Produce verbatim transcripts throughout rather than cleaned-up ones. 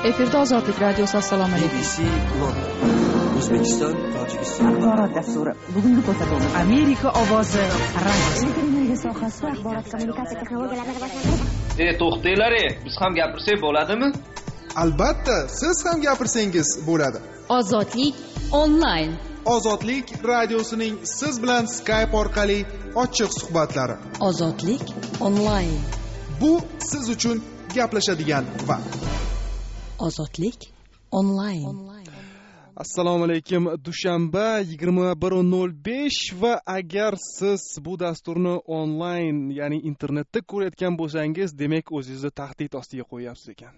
Efirda Ozodlik radiosi. Assalomu alaykum. B B C London, O'zbekiston, Tojikiston. Axborot dasturi. Bugungi ko'rsatuvimiz Amerika ovozi radiosi. Televiziya sohasida axborot kommunikatsiya texnologiyalarini rivojlantirish. E, to'xtanglar, biz ham gapirsak bo'ladimi? Albatta, siz ham gapirsangiz bo'ladi. Ozodlik onlayn. Ozodlik radiosining siz bilan Skype orqali ochiq suhbatlari. Ozodlik onlayn. Bu siz uchun gaplashadigan vaqt. Ozodlik onlayn. Assalomu alaykum. Dushanba yigirma bir nol besh va agar siz bu dasturni onlayn, ya'ni internetda ko'rayotgan bo'lsangiz, demak o'zingizni tahdid ostiga qo'yapsiz ekan.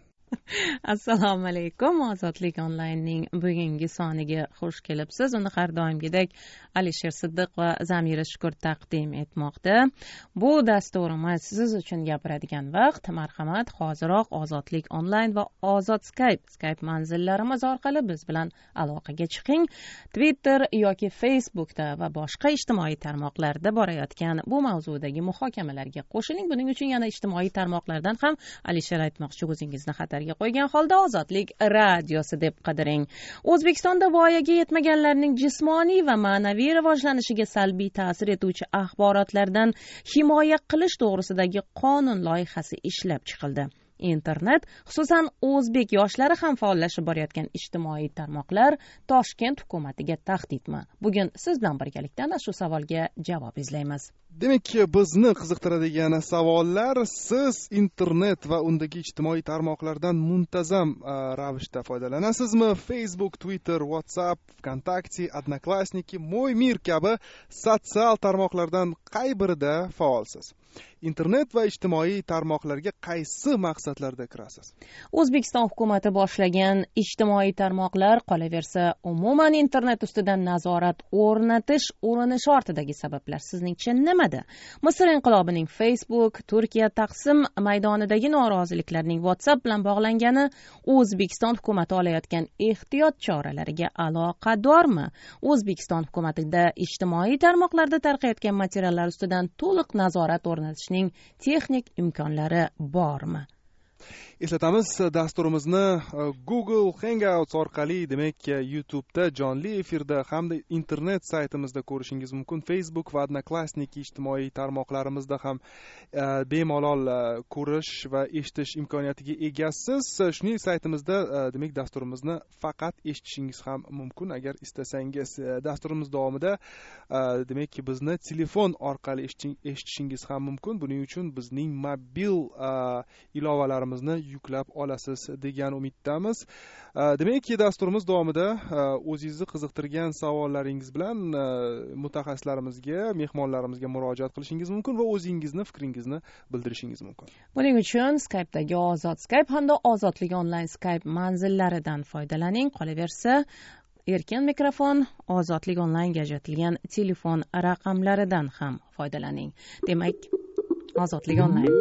Assalomu alaykum. Ozodlik onlaynning bugungi soniga xush kelibsiz. Uni har doimgidek Alisher Siddiq va Zamira Shukur taqdim etmoqda. Bu dasturimiz siz uchun gapiradigan vaqt. Marhamat, hoziroq Ozodlik onlayn va Ozod Skype Skype manzillarimiz orqali biz bilan aloqaga chiqing. Twitter yoki Facebookda va boshqa ijtimoiy tarmoqlarda borayotgan bu mavzudagi muhokamalarga qo'shiling. Buning uchun yana ijtimoiy tarmoqlardan ham Alisher aytmoqchi, o'zingizni xatarga qo'ygan holda Ozodlik radiosi deb qidiring. O'zbekistonda voyaga yetmaganlarning jismoniy va ma'naviy rivojlanishiga salbiy ta'sir etuvchi axborotlardan himoya qilish to'g'risidagi qonun loyihasi ishlab chiqildi. Internet, xususan o'zbek yoshlari ham faollashib borayotgan ijtimoiy tarmoqlar Toshkent hukumatiga tahdidmi? Bugun siz bilan birgalikda ana shu savolga javob izlaymiz. Demak, bizni qiziqtiradigan savollar: siz internet va undagi ijtimoiy tarmoqlardan muntazam ravishda foydalanasizmi? Facebook, Twitter, WhatsApp, VKontakte, Odnoklassniki, Mo'ymir kabi sotsial tarmoqlardan qay birida faolsiz? Internet va ijtimoiy tarmoqlarga qaysi maqsadlarda kirasiz? O'zbekiston hukumati boshlagan ijtimoiy tarmoqlar, qolaversa, umuman internet ustidan nazorat o'rnatish urinishi ortidagi sabablar sizningcha nimada? Misr inqilobining Facebook, Turkiya Taqsim maydonidagi noroziliklarning WhatsApp bilan bog'langani O'zbekiston hukumati olayotgan ehtiyot choralariga aloqadormi? O'zbekiston hukumatida ijtimoiy tarmoqlarda tarqayotgan materiallar ustidan to'liq nazorat o'rnatishning texnik imkonlari bormi? Eslatamiz, dasturimizni Google Hangouts orqali, demak YouTube'da jonli efirda hamda internet saytimizda ko'rishingiz mumkin. Facebook va Odnoklassniki ijtimoiy tarmoqlarimizda ham e, bemalol e, ko'rish va eshitish imkoniyatiga egasiz. Shuning saytimizda e, demak dasturimizni faqat eshitishingiz ham mumkin agar istasangiz. E, dasturimiz davomida e, demak bizni telefon orqali eshitishingiz ham mumkin. Buning uchun bizning mobil e, ilovalarimizni yuklab olasiz degan umiddamiz. Demak, dasturimiz davomida o'zingizni qiziqtirgan savollaringiz bilan mutaxassislarimizga, mehmonlarimizga murojaat qilishingiz mumkin va o'zingizni fikringizni bildirishingiz mumkin. Buning uchun Skype'dagi Ozod Skype hamda Ozodlik onlayn Skype manzillaridan foydalaning. Qolaversa, erkin mikrofon, Ozodlik onlaynga ajratilgan telefon raqamlaridan ham foydalaning. Demak, Ozodlik onlayn.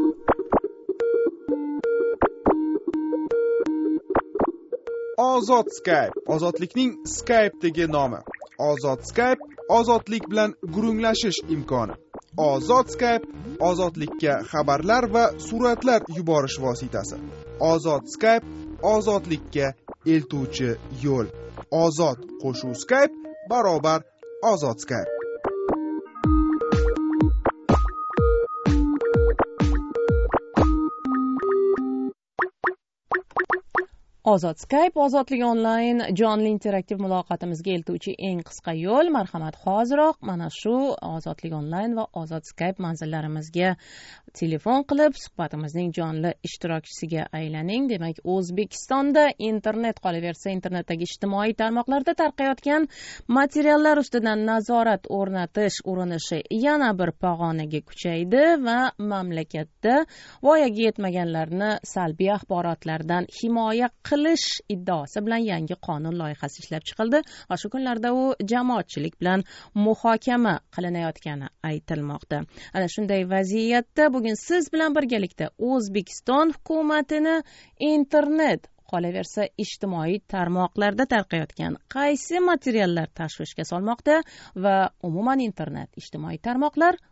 Ozod Skype, ozodlikning Skype'dagi nomi. Ozod Skype, ozodlik bilan gurunglashish imkoni. Ozod Skype, ozodlikka xabarlar va suratlar yuborish vositasi. Ozod Skype, ozodlikka eltuvchi yo'l. Ozod qo'shuv Skype barobar Ozod Skype. Ozod Skype, Ozodlik onlayn jonli interaktiv muloqotimizga eltuvchi eng qisqa yo'l. Marhamat, hoziroq mana shu Ozodlik onlayn va Ozod Skype manzillarimizga telefon qilib suhbatimizning jonli ishtirokchisiga aylaning. Demak, O'zbekistonda internet, qolaversa internetdagi ijtimoiy tarmoqlarda tarqayotgan materiallar ustidan nazorat o'rnatish urinishi yana bir pog'onaga kuchaydi va mamlakatda voyaga yetmaganlarni salbiy axborotlardan himoya qilish iddaosi bilan yangi qonun loyihasi ishlab chiqildi va shu kunlarda u jamoatchilik bilan muhokama qilinayotgani aytilmoqda. Ana shunday vaziyatda bugun siz bilan birgalikda O'zbekiston hukumatini internet, qolaversa ijtimoiy tarmoqlarda tarqayotgan qaysi materiallar tashvishga solmoqda va umuman internet, ijtimoiy tarmoqlar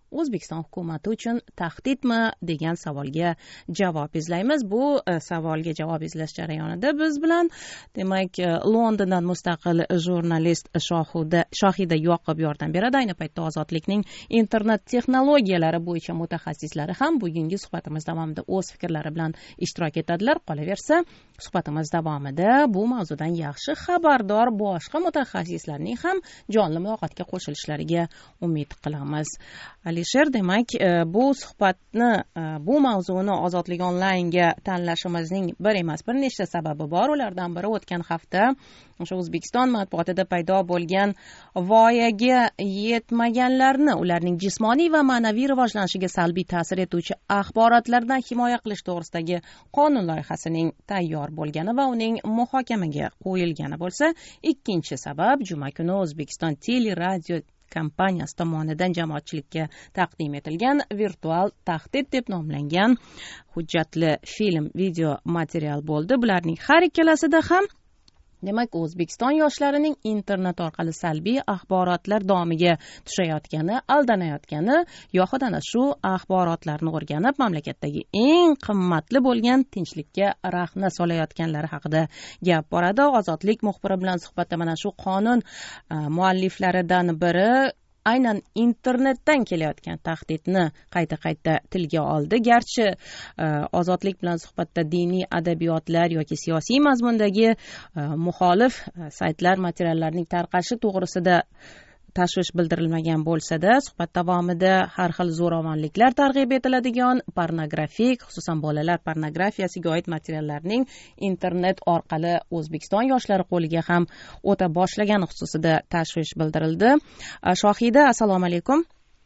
O'zbekiston hukumati uchun tahdidmi degan savolga javob izlaymiz. Bu savolga javob izlash jarayonida biz bilan demak Londondan mustaqil jurnalist Shohuda Shohida Yoqub yordam beradi. Ayni paytda Ozodlikning internet texnologiyalari bo'yicha mutaxassislari ham bugungi suhbatimiz davomida o'z fikrlari bilan ishtirok etadilar. Qolaversa, suhbatimiz davomida bu mavzudan yaxshi xabardor boshqa mutaxassislarning ham jonli muloqotga qo'shilishlariga umid qilamiz. Alisher, demak, bu suhbatni, bu mavzuni Ozodlik onlaynga tanlashimizning bir emas, bir nechta sababi bor. Ulardan biri o'tgan hafta o'sha O'zbekiston matbuotida paydo bo'lgan voyaga yetmaganlarni, ularning jismoniy va ma'naviy rivojlanishiga salbiy ta'sir etuvchi axborotlardan himoya qilish to'g'risidagi qonun loyihasining tayyor bo'lgani va uning muhokamaga qo'yilgani bo'lsa, ikkinchi sabab juma kuni O'zbekiston teleradio kompaniyasi tomonidan jamoatchilikka taqdim etilgan virtual tahdid deb nomlangan hujjatli film video material bo'ldi. Bularning har ikkalasida ham demak O'zbekiston yoshlarining internet orqali salbiy axborotlar domiga tushayotgani, aldanayotgani yoxud ana shu axborotlarni o'rganib mamlakatdagi eng qimmatli bo'lgan tinchlikka rahna solayotganlari haqida gap boradi. Ozodlik muxbiri bilan suhbatda mana shu qonun mualliflaridan biri aynan internetdan kelayotgan tahdidni qayta-qayta tilga oldi. Garchi Ozodlik bilan suhbatda diniy adabiyotlar yoki siyosiy mazmundagi muxolif saytlar materiallarining tarqalishi to'g'risida tashvish bildirilmagan bo'lsa-da, suhbat davomida har xil zo'ravonliklar targ'ib etiladigan pornografik, xususan bolalar pornografiyasiga oid materiallarning internet orqali O'zbekiston yoshlari qo'liga ham o'ta boshlagani xususida tashvish bildirildi. Shohida, assalomu alaykum.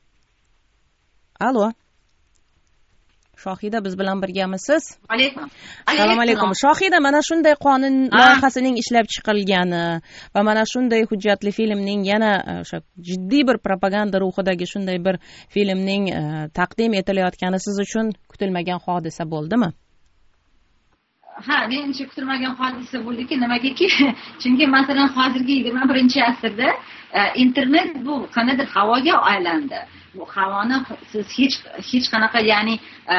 Alo. Shohida, biz bilan birgamisiz? Alaykum. Assalomu alaykum. Shohida, mana shunday qonun loyihasining ishlab chiqilgani va mana shunday hujjatli filmning yana o'sha jiddiy bir propaganda ruhidagi shunday bir filmning taqdim etilayotgani siz uchun kutilmagan hodisa bo'ldimi? Ha, men uchun kutilmagan hodisa bo'ldiki, nimagaki? Chunki masalan hozirgi yigirma birinchi asrda internet bu qanaqadir havoga aylandi. Bu havoni siz hech hech qanaqa, ya'ni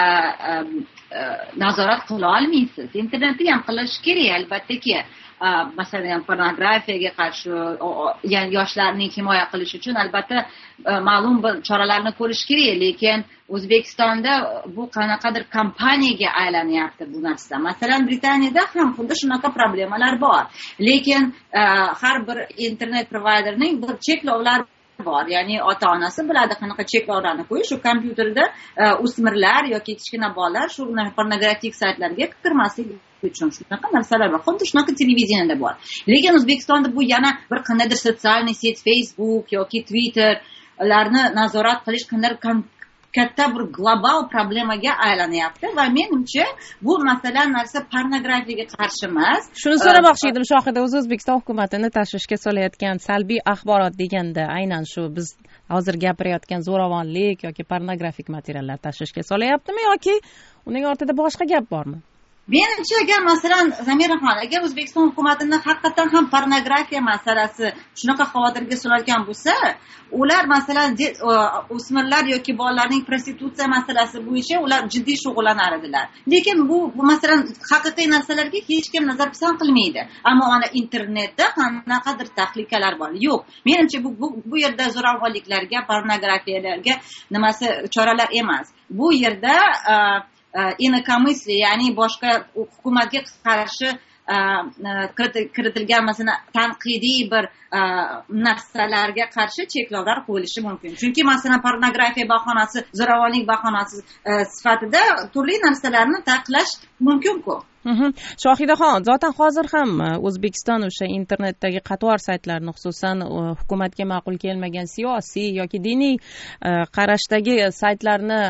nazorat qila olmaysiz. Internetni ham qilish kerak, albattaki. Masalan, pornografiyaga qarshi, ya'ni yoshlarning himoya qilish uchun albatta ma'lum bir choralarni ko'rish kerak, lekin O'zbekistonda bu qanaqadir kompaniyaga aylanyapti bu narsa. Masalan, Britaniyada ham xuddi shunaqa problemalar bor. Lekin har bir internet provayderning bir cheklovlari bor. Ya'ni ota-onasi biladi qanaqa cheklovlarni qo'yish, shu kompyuterda o'smirlar yoki kichkina bolalar shu pornografik saytlarga kirmaslik uchun shunaqa narsalar bor. Xuddi shunaqa televideniyada bor. Lekin O'zbekistonda bu yana bir qanday sotsial set, Facebook yoki Twitterlarni nazorat qilish qanday katta bir global problemaga aylanyapti va menimcha bu masalan narsa pornografiyaga qarshi emas. Shuni so'ramoqchi edim, Shohida, o'z O'zbekiston hukumatini tashvishga solayotgan salbiy axborot deganda aynan shu biz hozir gapirayotgan zo'ravonlik yoki pornografik materiallar tashvishga solayaptimi yoki uning ortida boshqa gap bormi? Menimcha, agar masalan Zamiraxon, agar O'zbekiston hukumatini haqiqatan ham pornografiya masalasi shunaqa xavotirga solayotgan bo'lsa, ular masalan o'smirlar yoki bolalarning prostitutsiya masalasi bo'yicha ular jiddiy shug'ullanar edilar. Lekin bu, bu masalan haqiqiy narsalarga hech kim nazar pisand qilmaydi. Ammo mana internetda qanaqadir tahlikalar bor. Yo'q, menimcha bu bu, bu yerda zo'ravonliklarga, pornografiyalarga nimasi choralar emas. Bu yerda inokomissli, ya'ni boshqa hukumatga qarshi kiritilgan masalan tanqidiy bir narsalarga qarshi cheklovlar qo'yilishi mumkin. Chunki masalan pornografiya bahonasi, zo'ravonlik bahonasi sifatida turli narsalarni taqiqlash mumkin-ku. Shohidaxon, zotan hozir ham O'zbekiston o'sha internetdagi qator saytlarni, xususan hukumatga ma'qul kelmagan siyosiy yoki diniy qarashdagi saytlarni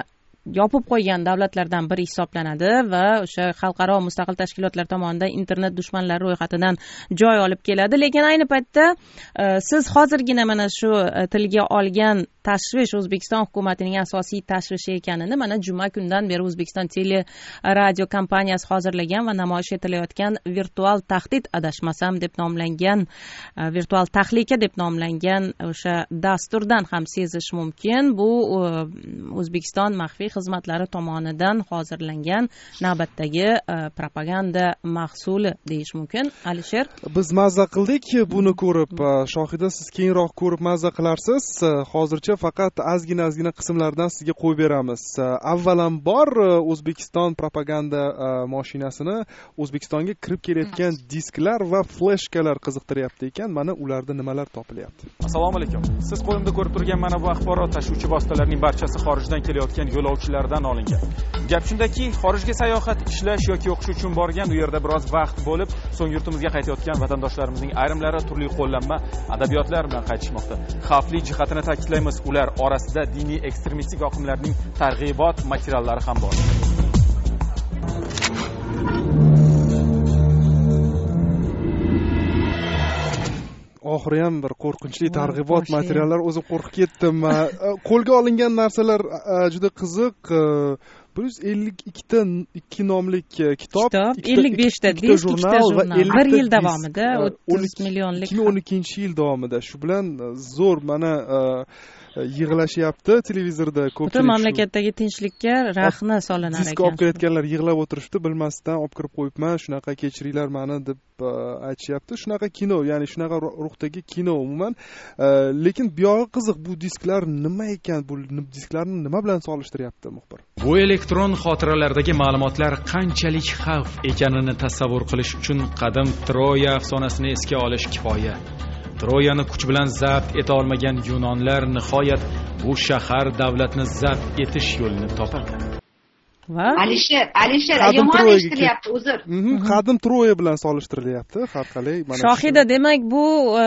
yopib qo'ygan davlatlardan biri hisoblanadi va o'sha xalqaro mustaqil tashkilotlar tomonidan internet dushmanlari ro'yxatidan joy olib keladi. Lekin ayni paytda siz hozirgina mana shu tilga olgan tashvish O'zbekiston hukumatining asosiy tashvishi ekanini mana juma kundan beri O'zbekiston tele radio kompaniyasi hozirlagan va namoyish etilayotgan virtual tahdid, adashmasam deb nomlangan virtual tahlika deb nomlangan o'sha dasturdan ham sezish mumkin. Bu O'zbekiston maxfiy xizmatlari tomonidan hozirlangan navbatdagi propaganda mahsuli deyish mumkin. Alisher, biz mazza qildik buni ko'rib. Shohida, siz keyinroq ko'rib mazza qilarsiz. Hozircha faqat ozgina ozgina qismlardan sizga qo'yib beramiz. Avvalambor O'zbekiston propaganda mashinasini O'zbekistonga kirib kelayotgan disklar va fleshkalar qiziqtiryapti ekan. Mana ularda nimalar topilyapti? Assalomu alaykum. Siz qo'limda ko'rib turgan mana bu axborot tashuvchi vositalarning barchasi xorijdan kelayotgan yo'lovchilardan olingan. Gap shundaki, xorijga sayohat, ishlash yoki o'qish uchun borgan, u yerda biroz vaqt bo'lib, so'ng yurtimizga qaytayotgan vatandoshlarimizning ayrimlari turli qo'llanma adabiyotlar bilan qaytishmoqda. Xavfli jihatini ta'kidlaymiz, ular orasida diniy ekstremistik oqimlarning targ'ibot materiallari ham bor. Oxiri ham bir qo'rqinchli targ'ibot materiallar, o'zim qo'rqib ketdim. Qo'lga olingan narsalar juda qiziq. bir yuz ellik ikkita ikki nomlik kitob, ellik beshta disk, jurnal va bir yil davomida o'ttiz millionlik ikki ming o'n ikkinchi yil davomida. Shu bilan zo'r mana yig'lashyapti televizorda ko'pchilik. Butun mamlakatdagi tinchlikka rahna solinar ekan. Disk olib kelayotganlar yig'lab o'tirishdi, bilmasdan olib kirib qo'yibman, shunaqa kechiringlar mani deb aytishyapti. Shunaqa kino, ya'ni shunaqa ruhdagi kino umuman. Lekin bu yog'i qiziq, bu disklar nima ekan? Bu disklarni nima bilan solishtiryapti muxbir? Bu elektron xotiralardagi ma'lumotlar qanchalik xavf ekanini tasavvur qilish uchun qadim Troya afsonasini esga olish kifoya. Troyani kuch bilan zabt eta olmagan yunonlar nihoyat bu shahar davlatni zabt etish yo'lini topadi. Va Alisher, Alisher yomon eshitilyapti, uzr. Qadim Troya bilan solishtirilyapti har qalay. Shohida, demak bu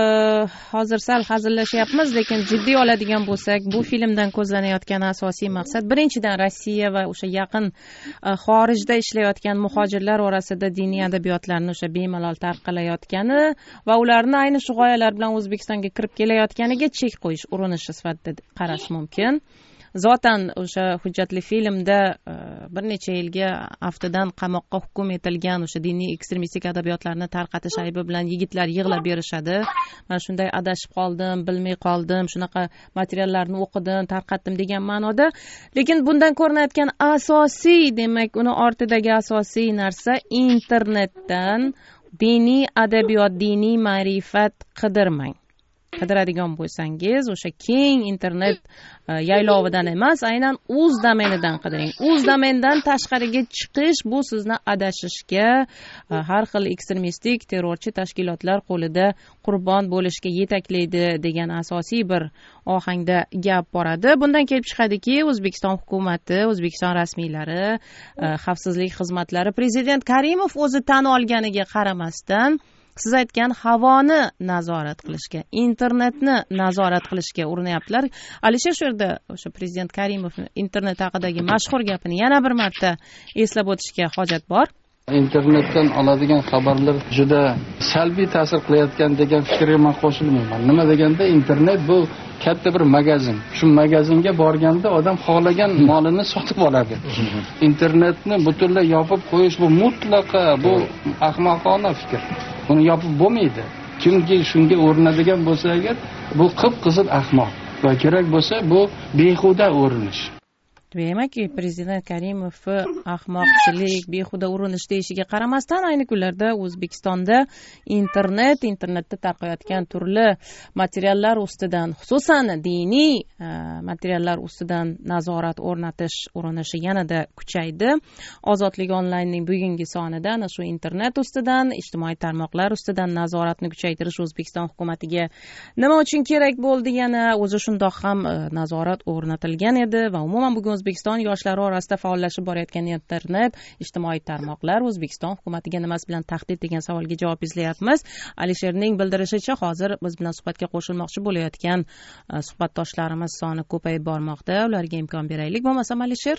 hozir sal hazillashyapmiz, lekin jiddiy oladigan bo'lsak, bu filmdan ko'zlanayotgan asosiy maqsad birinchidan Rossiya va o'sha yaqin xorijda ishlayotgan muhojirlar orasida diniy adabiyotlarni o'sha bemalol tarqalayotgani va ularni ayni shu g'oyalar bilan O'zbekistonga kirib kelayotganiga chek qo'yish urinishi sifatida qarash mumkin. Zotan o'sha hujjatli filmda bir necha yilga aftidan qamoqqa hukm etilgan o'sha diniy ekstremistik adabiyotlarni tarqatish aybi bilan yigitlar yig'lab berishadi. Men shunday adashib qoldim, bilmay qoldim, shunaqa materiallarni o'qidim, tarqatdim degan ma'noda. Lekin bundan ko'rinayotgan asosiy, demak, uni ortidagi asosiy narsa internetdan diniy adabiyot, diniy ma'rifat qidirmang. Qidiradigan bo'lsangiz, o'sha keng internet yaylovidan emas, aynan uz domenidan qidiring. Uz domendan tashqariga chiqish bu sizni adashishga, har xil ekstremistik terrorchi tashkilotlar qo'lida qurbon bo'lishga yetaklaydi degan asosiy bir ohangda gap boradi. Bundan kelib chiqadiki, O'zbekiston hukumati, O'zbekiston rasmiylari, xavfsizlik xizmatlari prezident Karimov o'zi tan olganiga qaramasdan siz aytgan havoni nazorat qilishga, internetni nazorat qilishga urinyaptilar. Alisher, shu yerda o'sha prezident Karimov internet haqidagi mashhur gapini yana bir marta eslab o'tishga hojat bor. Internetdan oladigan xabarlar juda salbiy ta'sir qilayotgan degan fikrga men qo'shilmayman. Nima deganda, internet bu katta bir magazin. Shu magazinga borganda odam xohlagan molini sotib oladi. Internetni butunlay yopib qo'yish bu mutlaqo bu ahmoqona fikr. Buni yopib bo'lmaydi. Kimki shunga o'rinadigan bo'lsa agar, bu qip-qizil ahmoq va kerak bo'lsa bu behuda o'rinish. Demakki, prezident Karimov ahmoqchilik, behuda urinish deyishiga qaramasdan, ayni kunlarda O'zbekistonda internet, internetda tarqayotgan turli materiallar ustidan, xususan diniy materiallar ustidan nazorat o'rnatish urinishi yanada kuchaydi. Ozodlik onlaynning bugungi sonida ana shu internet ustidan, ijtimoiy tarmoqlar ustidan nazoratni kuchaytirish O'zbekiston hukumatiga nima uchun kerak bo'ldi? Yana o'zi shundoq ham nazorat o'rnatilgan edi va umuman bugun O'zbekiston yoshlari orasida faollashib borayotgan internet, ijtimoiy tarmoqlar O'zbekiston hukumatiga nimasi bilan tahdid degan savolga javob izlayapmiz. Alisherning bildirishicha, hozir biz bilan suhbatga qo'shilmoqchi bo'layotgan suhbatdoshlarimiz soni ko'payib bormoqda. Ularga imkon beraylik. Bo'lmasam, Alisher,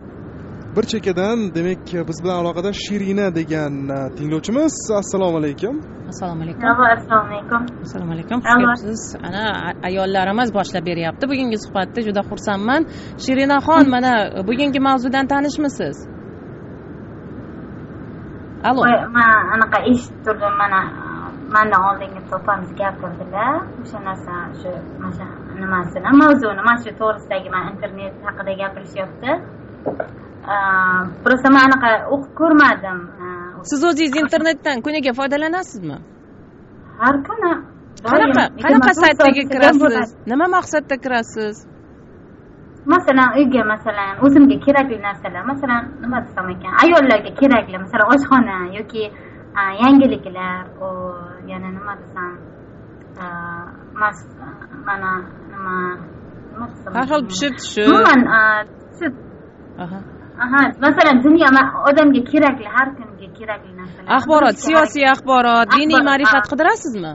bir chekkadan demak biz bilan aloqada Shirina degan tinglovchimiz. Assalomu alaykum. Assalomu alaykum. Assalomu alaykum. Assalomu alaykum. Xush kelibsiz. Ana ayollarimiz boshlab beryapti bugungi suhbatni. Juda xursandman. Shirinaxon, mana bugungi mavzudan tanishmisiz? Alo. Men anaqa eshitib turdim, mana mendan oldingi to'pamiz gapirdilar. O'sha narsa shu mana nimasini, mavzuni, mana shu to'g'risidagi men internet haqida gapirishyapti. Просто men anaqa o'qib ko'rmadim. Siz o'zingiz internetdan kuniga foydalanasizmi? Har kuni. Qanaqa qanaqa saytlarga kirasiz? Nima maqsadda kirasiz? Masalan, uyga masalan o'zimga kerakli narsalar, masalan, nima desam ekan, ayollarga kerakli, masalan, oshxona yoki yangiliklar, o yana nima desam, mana nima nima desam. Har xil pishirtish. Umuman, aha. Aha, masalan, dunyo odamga kerakli, har kunga kerakli narsalar. Axborot, siyosiy axborot, diniy ma'rifat qidirasizmi?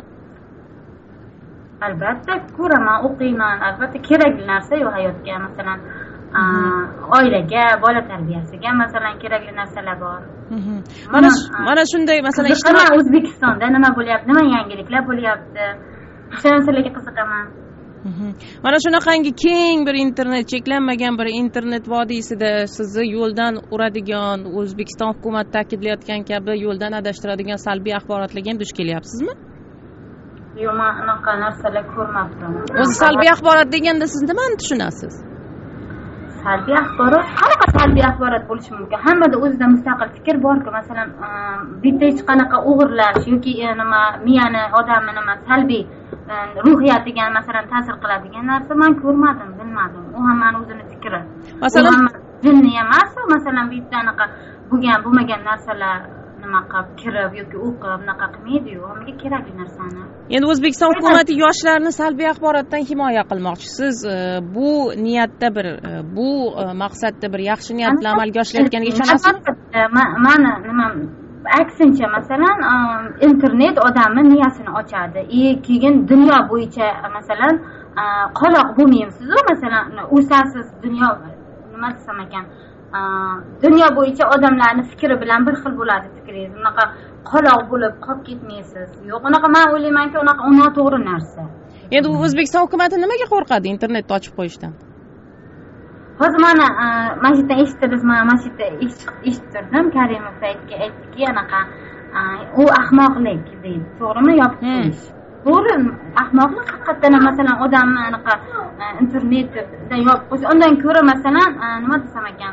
Albatta ko'raman, o'qiyman, albatta kerakli narsa-yu hayotga, masalan, oilaga, bola tarbiyasiga masalan kerakli narsalar bor. Mana mana shunday masalan ijtimoiy O'zbekistonda nima bo'lyapti, nima yangiliklar bo'lyapti, o'sha narsalarga qiziqaman. Mana shunaqangi keng bir internet, cheklanmagan bir internet vodiysida sizni yo'ldan uradigan, O'zbekiston hukumati ta'kidlayotgan kabi yo'ldan adashtiradigan salbiy axborotlarga ham duch kelyapsizmi? Yo'q, men unaqa narsalar ko'rmabman. O'zi salbiy axborot deganda siz nimani tushunasiz? Salbiy axborot, qanaqa salbiy axborot bo'lishi mumkin? Hammada o'zida mustaqil fikr bor-ku, masalan, bitta hech qanaqa o'g'irlash yoki nima miyani odamni nima salbiy ruhiyatiga masalan ta'sir qiladigan narsa men ko'rmadim, bilmadim. U hammani o'zini fikri. Masalan, jinni emas, masalan, bitta anaqa bo'lgan, bo'lmagan narsalar nima qilib kirib yoki o'qib naqa qilmaydi-yu, hammaga kerakli narsani. Endi O'zbekiston hukumati yoshlarni salbiy axborotdan himoya qilmoqchi. Siz bu niyatda bir, bu maqsadda bir yaxshi niyat bilan amalga oshirilayotganiga ishonasizmi? Mana nima aksincha masalan internet odamni miyasini ochadi. E keyin dunyo bo'yicha masalan qoloq bo'lmaysiz-ku, masalan o'sasiz dunyo nima desam ekan, dunyo bo'yicha odamlarning fikri bilan bir xil bo'ladi fikringiz. Unaqa qoloq bo'lib qolib ketmaysiz. Yo'q, unaqa men o'ylaymanki, unaqa noto'g'ri narsa. Endi O'zbekiston hukumati nimaga qo'rqadi internetni ochib qo'yishdan? Hozir mana mana shu yerdan eshitdingiz, mana shu yerda eshittirdim, Karimov aytga aytdiki, anaqa u ahmoqlik deydi. To'g'rimi? Yopib qo'yish. To'g'ri, ahmoqlik haqiqatdan masalan odamni anaqa internetdan yopib qo'yish. Undan ko'ra masalan nima desam ekan,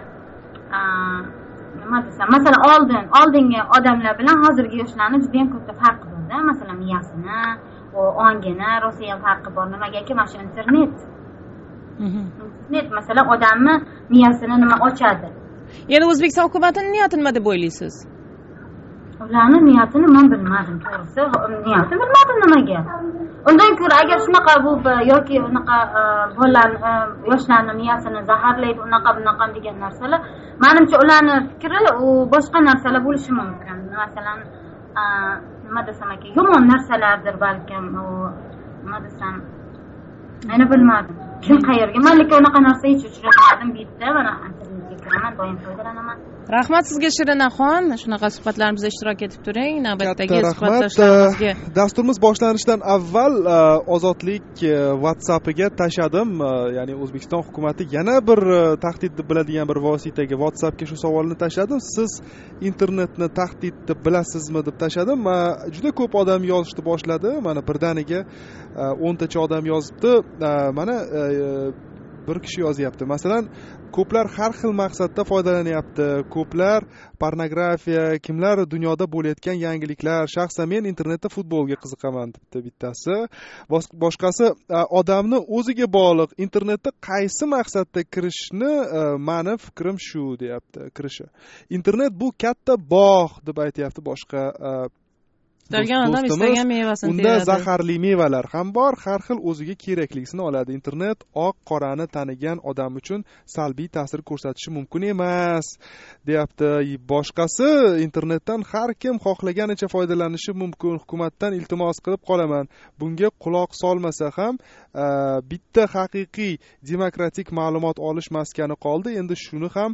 nima desam, masalan oldin oldingi odamlar bilan hozirgi yoshlarning juda ham katta farqi bor-da. Masalan miyasini, o ongini rosa ham farqi bor. Nimagaki mana shu internet. Internet masalan odamni miyasini nima ochadi. Ya'ni O'zbekiston hukumatining niyati nima deb o'ylaysiz? Ularning niyatini men bilmadim, to'g'risi. Niyatini bilmadim nimaga. Undan ko'ra agar shunaqa bu yoki unaqa bolalarni, yoshlarning miyasini zaharlaydi, unaqa bunaqa degan narsalar, menimcha ularning fikri u boshqa narsalar bo'lishi mumkin. Masalan, nima desam ekan, yomon narsalardir balkim, u nima desam, meni bilmadim. Kim qayerga? Menga unaqa narsa hech uchratmadim, bu yerda mana internetga kiraman, doim foydalanaman. Rahmat sizga Shirinaxon, shunaqa suhbatlarimizda ishtirok etib turing. Navbatdagi suhbatdoshlarimizga. Dasturimiz boshlanishidan avval Ozodlik WhatsAppiga tashadim, ya'ni O'zbekiston hukumati yana bir tahdid deb biladigan bir vositaga WhatsAppga shu savolni tashadim. Siz internetni tahdid deb bilasizmi deb tashadim. Juda ko'p odam yozishni boshladi. Mana birdaniga o'ntacha odam yozibdi. Mana bir kishi yozyapti. Masalan, ko'plar har xil maqsadda foydalanyapti. Ko'plar pornografiya, kimlar dunyoda bo'layotgan yangiliklar. Shaxsan men internetda futbolga qiziqaman debdi bittasi. Boshqasi odamni o'ziga bog'liq. Internetda qaysi maqsadda kirishni meni fikrim shu deyapti, kirishi. Internet bu katta bog' deb aytayapti boshqa istalgan odam istagan mevasini unda zaharli mevalar ham bor, har xil o'ziga kerakligisini oladi. Internet oq qorani tanigan odam uchun salbiy ta'sir ko'rsatishi mumkin emas, deyapti. Boshqasi internetdan har kim xohlaganicha foydalanishi mumkin. Hukumatdan iltimos qilib qolaman. Bunga quloq solmasa ham bitta haqiqiy demokratik ma'lumot olish maskani qoldi. Endi shuni ham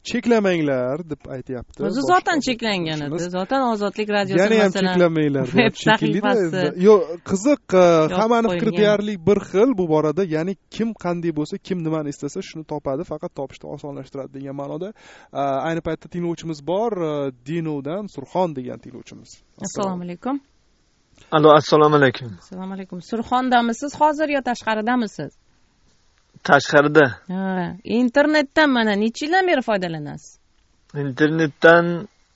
cheklamanglar deb aytyapti. O'zi zotan cheklangan edi. Zotan Ozodlik radiosi masalan. Yana ham cheklamanglar deb shekillida. Yo'q, qiziq, hammani fikri deyarli bir xil bu borada. Ya'ni kim qanday bo'lsa, kim nimani istasa shuni topadi, faqat topishni osonlashtiradi degan ma'noda. Ayni paytda tinglovchimiz bor, Dinovdan Surxon degan tinglovchimiz. Assalomu alaykum. Allo, assalomu alaykum. Assalomu alaykum. Surxondamisiz hozir yo tashqaridamisiz? Tashqarida. Ha, internetdan mana necha yildan beri foydalanasiz? Internetdan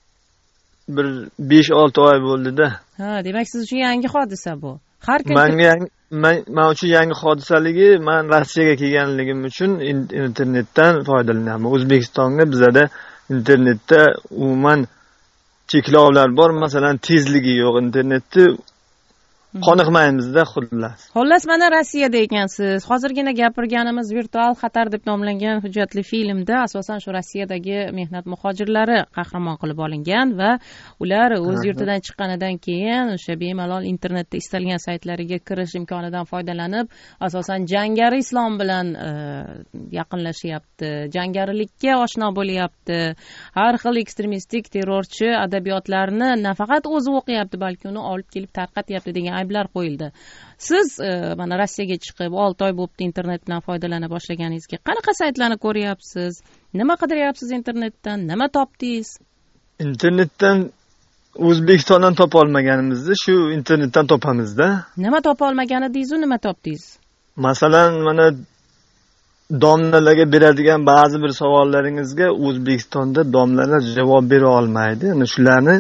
bir besh olti oy bo'ldi-da. Ha, demak siz uchun yangi hodisa bu. Har kun menga yangi men men uchun yangi hodisaligi, men Rossiyaga kelganligim uchun internetdan foydalanaman. O'zbekistonga bizada internetda umuman cheklovlar bor, masalan, tezligi yo'q internetni. Qoniqmaymizda xullas. Xullas, mana Rossiyada ekansiz. Hozirgina gapirganimiz virtual xatar deb nomlangan hujjatli filmda asosan shu Rossiyadagi mehnat muhojirlari qahramon qilib olingan va ular o'z yurtidan chiqqanidan keyin o'sha bemalol internetda istalgan saytlariga kirish imkonidan foydalanib, asosan jangari islom bilan yaqinlashyapti, jangarilikka oshno bo'lyapti. Har xil ekstremistik, terrorchi adabiyotlarni nafaqat o'zi o'qiyapti, balki uni olib kelib tarqatyapti degan ayblar qo'yildi. Siz mana Rossiyaga chiqib olti oy bo'libdi internet bilan foydalana boshlaganingizga qanaqa saytlarni ko'ryapsiz? Nima qidiryapsiz internetdan? Nima topdingiz? Internetdan O'zbekistondan topa olmaganimizni shu internetdan topamizda. Nima topa olmagan edingiz, nima topdingiz? Masalan, mana domlalarga beradigan ba'zi bir savollaringizga O'zbekistonda domlalar javob bera olmaydi. Ana shularni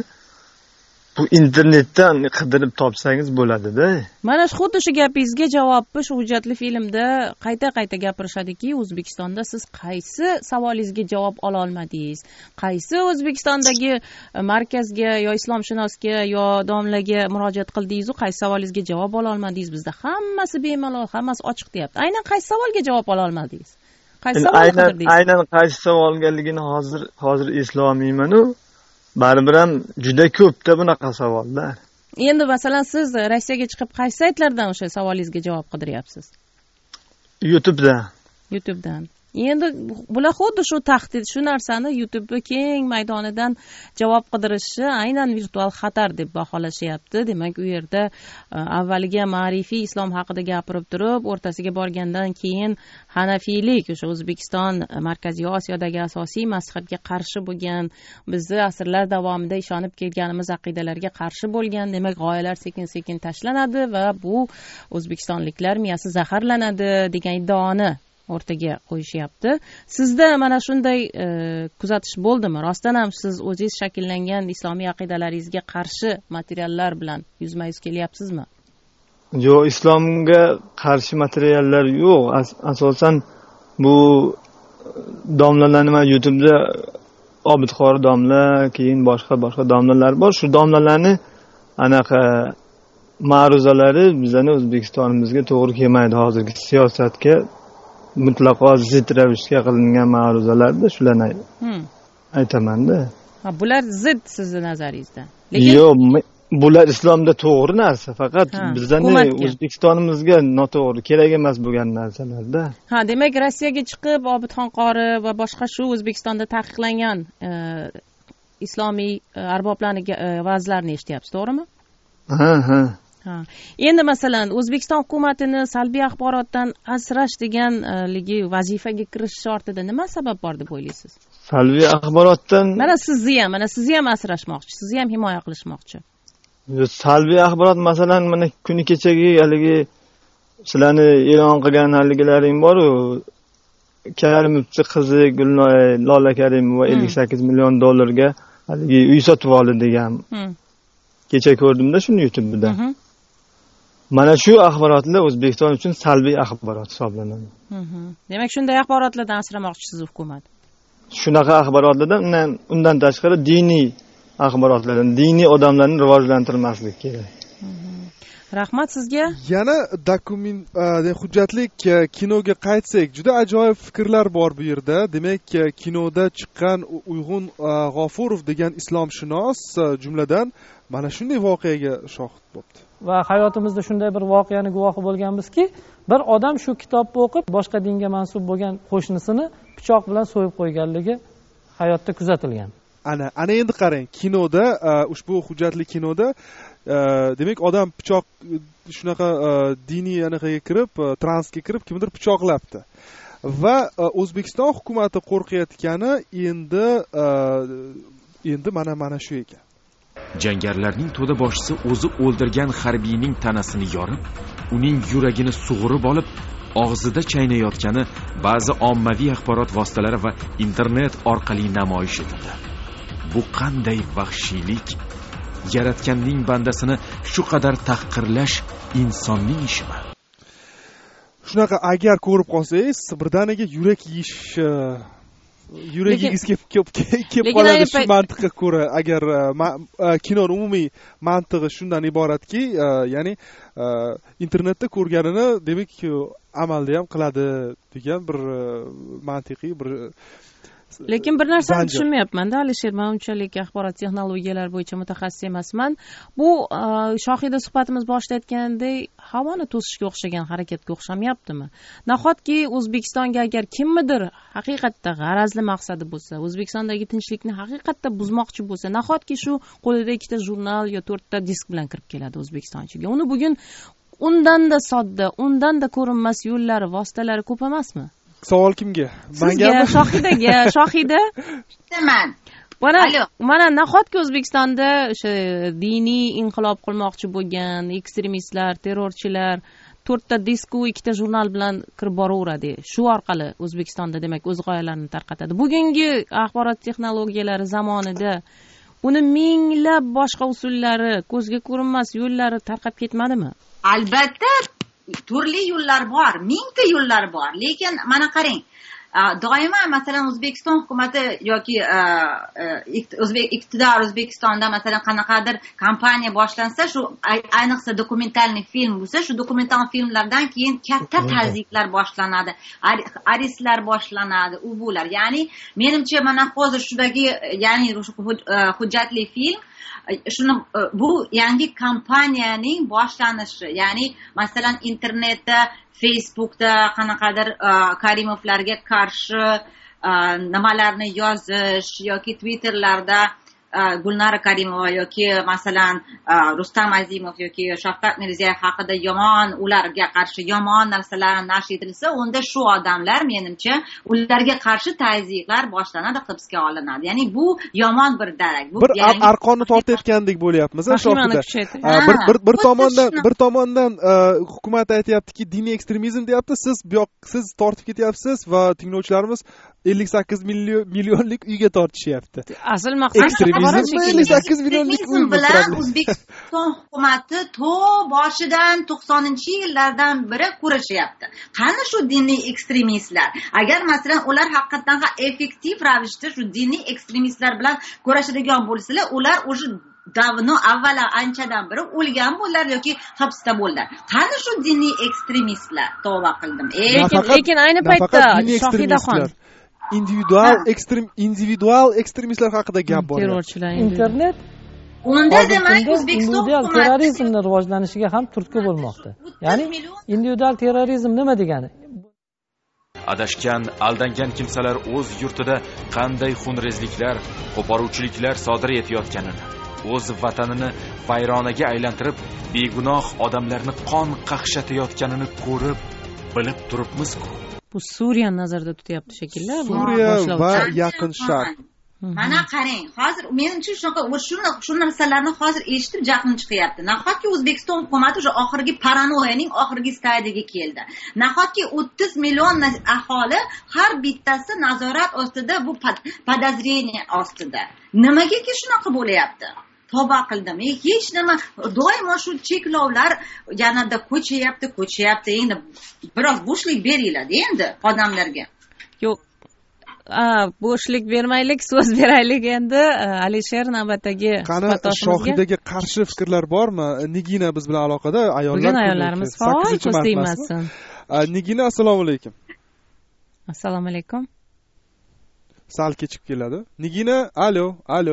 bu internetdan qidirib topsangiz bo'ladi-da. Mana shu xuddi shu gapingizga javobni shu hujjatli filmda qayta-qayta gapirishadiki, O'zbekistonda siz qaysi savolingizga javob ola olmadingiz? Qaysi O'zbekistondagi markazga yo islomshunosga yo domlaga murojaat qildingiz, qaysi savolingizga javob ola olmadingiz? Bizda hammasi bemalol, hammasi ochiq deyapti. Aynan qaysi savolga javob ola olmadingiz? Qaysi savol qidirdingiz? Aynan qaysi savolgaligini hozir hozir eslolmayman-u. Baribir ham juda ko'pda bunaqa savollar. Endi masalan siz Rossiyaga chiqib qaysi saytlardan o'sha savolingizga javob qidiryapsiz? YouTube'dan. YouTube'dan. Endi bular xuddi shu tahdid, shu narsani YouTube keng maydonidan javob qidirishi aynan virtual xatar deb baholashyapti. Demak, u yerda avvaliga ma'rifiy islom haqida gapirib turib, o'rtasiga borgandan keyin hanafiylik, o'sha O'zbekiston Markaziy Osiyodagi asosiy mazhabga qarshi bo'lgan, bizni asrlar davomida ishonib kelganimiz aqidalarga qarshi bo'lgan, demak, g'oyalar sekin-sekin tashlanadi va bu o'zbekistonliklar miyasi zaharlanadi degan iddaoni o'rtaga qo'yishyapti. Sizda mana shunday e, kuzatish bo'ldimi? Rostdan ham siz o'zingiz shakllangan islomiy aqidalaringizga qarshi materiallar bilan yuzma-yuz kelyapsizmi? Yo'q, islomga qarshi materiallar yo'q. As asosan bu domlalarni mana YouTube'da Obidxor domla, keyin boshqa boshqa domlalar bor. Shu domlalarni anaqa ma'ruzalari bizning O'zbekistonimizga to'g'ri kelmaydi, hozirgi siyosatga mutlaqo zid ravishga qilingan ma'ruzalarda shularni hmm. aytaman-da. Ha, bular zid sizni nazaringizda. Lekin yo'q, bular islomda to'g'ri narsa, faqat bizning O'zbekistonimizga noto'g'ri, kerak emas bo'lgan narsalarda. Ha, demak, Rossiyaga chiqib Obidxon qori va boshqa shu O'zbekistonda taqiqlangan e, islomiy e, arboblarning e, va'zlarini eshityapsiz, to'g'rimi? Ha, ha. Ha. Endi masalan O'zbekiston hukumatini salbiy axborotdan asrash deganligi vazifaga kirish shortida nima sabab bor deb o'ylaysiz? Salbiy axborotdan mana sizni ham, mana sizni ham asrashmoqchi, sizni ham himoya qilishmoqchi. Salbiy axborot masalan mana kuni kechagi haligi sizlarni e'lon qilgan haligilaring bor-ku, Karimovchi qizi Gulnoy Lola Karimova ellik sakkiz million dollarga haligi uy sotib oldi degan. Kecha ko'rdimda shuni YouTube'da. Mana shu axborotlar O'zbekiston uchun salbiy axborot hisoblanadi. Demak, shunday axborotlardan asramoqchisiz hukumat. Shunaqa axborotlardan, undan undan tashqari diniy axborotlardan, diniy odamlarni rivojlantirmaslik kerak. Rahmat sizga. Yana dokument hujjatlik kinoga qaytsak, juda ajoyib fikrlar bor bu yerda. Demak, kinoda chiqqan Uyg'un G'ofurov degan islomshunos jumladan mana shunday voqeaga shohid bo'ldi. Va hayotimizda shunday bir voqeani guvohi bo'lganmizki, bir odam shu kitobni o'qib boshqa dinga mansub bo'lgan qo'shnisini pichoq bilan so'yib qo'yganligi hayotda kuzatilgan. ana ana endi qarang, kinoda ushbu hujjatli kinoda demak odam pichoq shunaqa diniy anaqaga kirib, transga kirib kimdir pichoqlabdi va O'zbekiston hukumati qo'rqayotgani endi endi mana mana shu ekan. Jangarilarning to'da boshchisi o'zi o'ldirgan harbiyning tanasini yorib, uning yuragini sug'urib olib, og'zida chaynayotgani ba'zi ommaviy axborot vositalari va internet orqali namoyish etildi. Bu qanday vahshiylik? Yaratganning bandasini shu qadar tahqirlash insonning ishimi? Shunaqa agar ko'rib qolsangiz, birdaniga yurak yeyish yuragingiz kelib kelib qoladi shu mantiqqa ko'ra. Agar kino umumiy mantig'i shundan iboratki, ya'ni internetda ko'rganini demak amalda ham qiladi degan bir mantiqiy bir lekin bir narsani tushunmayapman-da Alisher, men unchalik axborot texnologiyalari bo'yicha mutaxassis emasman. Bu Shohida suhbatimiz boshida aytganidek havoni to'sishga o'xshagan harakatga o'xshamayaptimi? Nahotki O'zbekistonga agar kimnidir haqiqatda g'arazli maqsadi bo'lsa, O'zbekistondagi tinchlikni haqiqatda buzmoqchi bo'lsa, nahotki shu qo'lida ikkita jurnal yo to'rtta disk bilan kirib keladi O'zbekistonchiga. Uni bugun undan-da sodda, undan-da ko'rinmas yo'llari, vositalari ko'p emasmi? Savol kimga? Sizga, Shohidaga. Shohida? Men. Mana, mana nahotki O'zbekistonda o'sha diniy inqilob qilmoqchi bo'lgan ekstremistlar, terrorchilar to'rtta disk u ikkita jurnal bilan kirib boraveradi. Shu orqali O'zbekistonda demak o'z g'oyalarini tarqatadi. Bugungi axborot texnologiyalari zamonida uni minglab boshqa usullari, ko'zga ko'rinmas yo'llari tarqab ketmadimi? Albatta, turli yo'llar bor, mingta yo'llar bor. Lekin mana qarang, doimo masalan O'zbekiston hukumati yoki o'zbek iqtidor O'zbekistonda masalan qanaqadir kampaniya boshlansa, shu ayniqsa dokumentalniy film bo'lsa, shu dokumental filmlardan keyin katta tazyiqlar boshlanadi, arestlar boshlanadi, u bular. Ya'ni menimcha mana hozir shudagi, ya'ni hujjatli film shuni bu yangi kampaniyaning boshlanishi. Ya'ni masalan internetda, Facebookda qanaqadir Karimovlarga qarshi nimalarni yozish yoki Twitterlarda Gulnara Karimova yoki masalan Rustam Azimov yoki Shavkat Mirziyoyev haqida yomon, ularga qarshi yomon narsalar nashr etilsa, unda shu odamlar menimcha ularga qarshi tazyiqlar boshlanadi, hibsga olinadi. Ya'ni bu yomon bir darak. Bu bir arqonni tortayotgandek bo'lyapmiz, Shohida. Bir bir bir tomondan bir tomondan hukumat aytayaptiki, diniy ekstremizm deyapti, siz bu yoq siz tortib ketyapsiz va tinglovchilarimiz ellik sakkiz millionlik uyga tortishyapti. Asl maqsad ellik sakkiz millionlik uy bilan O'zbekiston hukumati to boshidan to'qsoninchi yillardan beri kurashyapti. Qani shu diniy ekstremistlar? Agar masalan ular haqiqatan ham effektiv ravishda shu diniy ekstremistlar bilan kurashadigan bo'lsalar, ular o'sha davno avvalo anchadan beri o'lgan bo'ldilar yoki hibsda bo'ldilar. Qani shu diniy ekstremistlar? Tavba qildim. Lekin lekin ayni paytda Shohidaxon individual ekstrem individual ekstremistlar haqida gap bor. Terrorchilar, internet unda demak O'zbekiston individual terrorizmning rivojlanishiga ham turtki bo'lmoqda. Ya'ni individual terrorizm nima degani? Adashgan, aldangan kimsalar o'z yurtida qanday xunrezliklar, qo'poruvchiliklar sodir etayotganini, o'z vatanini vayronaga aylantirib, begunoh odamlarni qon qaqshatayotganini ko'rib, bilib turibmiz-ku. Bu Suriyani nazarda tutyapti shekilli. Suriya va Yaqin Sharq. Mana qarang, hozir menimcha shunaqa shuni shu narsalarni hozir eshitib jahlim chiqyapti. Nahotki O'zbekiston hukumati o'sha oxirgi paranoyaning oxirgi stadiyaga keldi. Nahotki o'ttiz million aholi har bittasi nazorat ostida, bu podozreniya ostida. Nimagaki shunaqa bo'layapti? Tavba qildim. Hech nima, doimo shu cheklovlar yanada ko'chayapti, ko'chayapti. Endi biroz bo'shlik beringlar endi odamlarga. Yo'q. Bo'shlik bermaylik, so'z beraylik endi. Alisher navbatdagi suhbatdoshimizga. Shohidaga qarshi fikrlar bormi? Nigina biz bilan aloqada, ayollar. Bugun ayollarimiz faol, ko'z tegmasin. Nigina, assalomu alaykum. Assalomu alaykum. Sal kechib keladi. Nigina, alo, alo.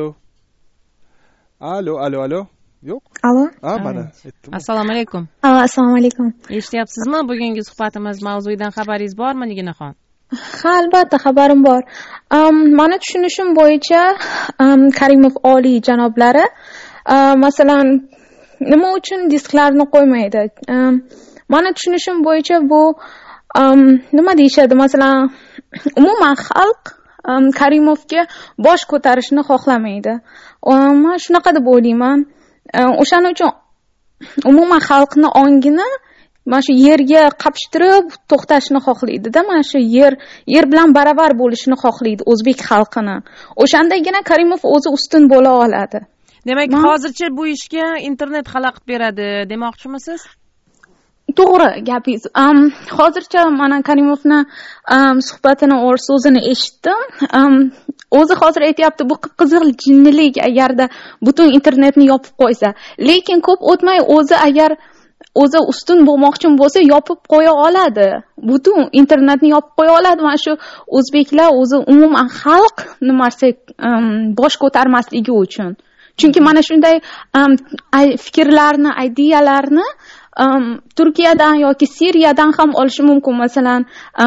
Alo, alo, alo. Yo'q. Alo. Ha, mana. Assalomu alaykum. Assalomu alaykum. Eshityapsizmi? Bugungi suhbatimiz mavzuidan xabaringiz bormi, Niginaxon? Ha, albatta xabarim bor. Mani tushunishim bo'yicha Karimov oliy janoblari masalan nima uchun disklarni qo'ymaydi? Mani tushunishim bo'yicha bu nima deyishadi? Masalan, umuman xalq Karimovga bosh ko'tarishni xohlamaydi. Men shunaqa deb o'ylayman. O'shaning uchun umuman xalqni ongini mana shu yerga qapishtirib to'xtashni xohlaydi-da, mana shu yer yer bilan baravar bo'lishni xohlaydi o'zbek xalqini. O'shandagina Karimov o'zi ustun bo'la oladi. Demak, hozircha bu ishga internet xalaqit beradi demoqchimisiz? To'g'ri gapingiz. Hozircha mana Karimovni suhbatini o'z so'zini eshitdim. O'zi hozir aytayapti, bu qizil jinnilik agarda butun internetni yopib qo'ysa. Lekin ko'p o'tmay o'zi agar o'zi ustun bo'lmoqchi bo'lsa yopib qo'ya oladi. Butun internetni yopib qo'ya oladi. Mana shu o'zbeklar o'zi umuman xalq nimasi bosh ko'tarmasligi uchun. Chunki mana shunday fikrlarni, ideyalarni Turkiyadan yoki Siriyadan ham olishi mumkin. Masalan,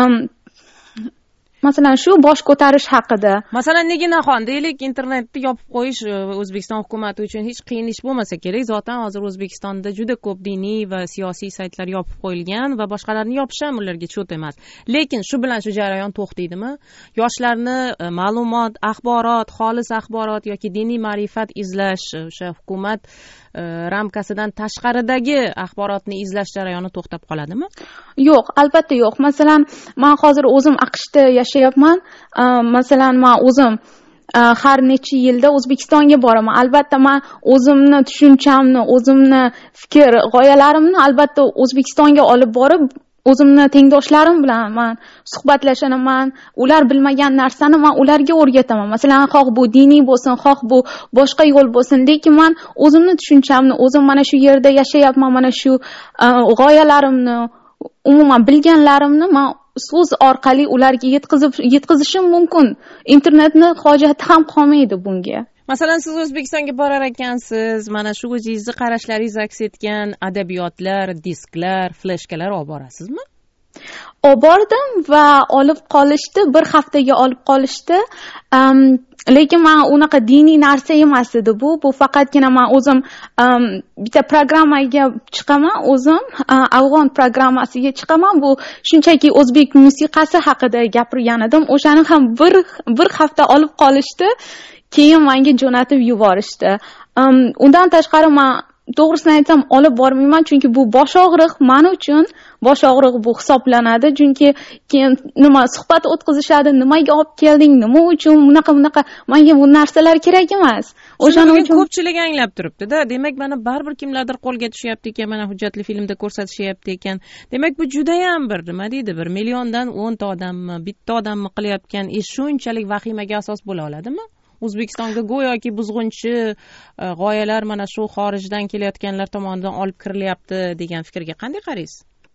masalan shu bosh ko'tarish haqida. Masalan, Neginaxon deylik, internetni yopib qo'yish O'zbekiston hukumati uchun hech qiyin ish bo'lmasa kerak. Zotan hozir O'zbekistonda juda ko'p diniy va siyosiy saytlar yopib qo'yilgan va boshqalarni yopish ham ularga cho't emas. Lekin shu bilan shu jarayon to'xtaydimi? Yoshlarni ma'lumot, axborot, xolis axborot yoki diniy ma'rifat izlash o'sha hukumat ramkasidan tashqaridagi axborotni izlash jarayoni to'xtab qoladimi? Yo'q, albatta yo'q. Masalan, men hozir o'zim AQShda yashayapman. Masalan, men o'zim har necha yilda O'zbekistonga boraman. Albatta men o'zimni tushunchamni, o'zimni fikr, g'oyalarimni albatta O'zbekistonga olib borib o'zimni tengdoshlarim bilan men suhbatlashaman. Ular bilmagan narsani men ularga o'rgataman. Masalan, xoh bu diniy bo'lsin, xoh bu boshqa yo'l bo'lsin, lekin men o'zimni tushunchamni, o'zim mana shu yerda yashayapman, mana shu g'oyalarimni, umuman bilganlarimni men so'z orqali ularga yetkazib yetkazishim mumkin. Internetni hojati ham qolmaydi bunga. Masalan, siz O'zbekistonga borar ekansiz, mana shu o'zingizni qarashlaringiz aks etgan adabiyotlar, disklar, fleshkalar olib borasizmi? Olib bordim va olib qolishdi, bir haftaga olib qolishdi. Lekin men unaqa diniy narsa emas edi bu. Bu faqatgina men o'zim bitta programmaga chiqaman, o'zim afg'on programmasiga chiqaman. Bu shunchaki o'zbek musiqasi haqida gapirgan edim. O'shani ham bir bir hafta olib qolishdi. Keyin menga jo'natib yuborishdi. Undan tashqari men to'g'risini aytsam olib bormayman, chunki bu bosh og'riq men uchun bosh og'riq bu hisoblanadi. Chunki keyin nima suhbat o'tkazishadi, nimaga olib kelding, nima uchun bunaqa bunaqa, menga bu narsalar kerak emas. O'shaning uchun ko'pchilik anglab turibdi-da. Demak, mana baribir kimlardir qo'lga tushyapti ekan, mana hujjatli filmda ko'rsatishyapti ekan. Demak, bu juda ham bir nima deydi, bir milliondan o'nta odammi, bitta odammi qilayotgan ish shunchalik vahimaga asos bo'la oladimi? O'zbekistonga go'yoki buzg'unchi g'oyalar mana shu xorijdan kelayotganlar tomonidan olib kirilyapti degan fikrga qanday qaraysiz?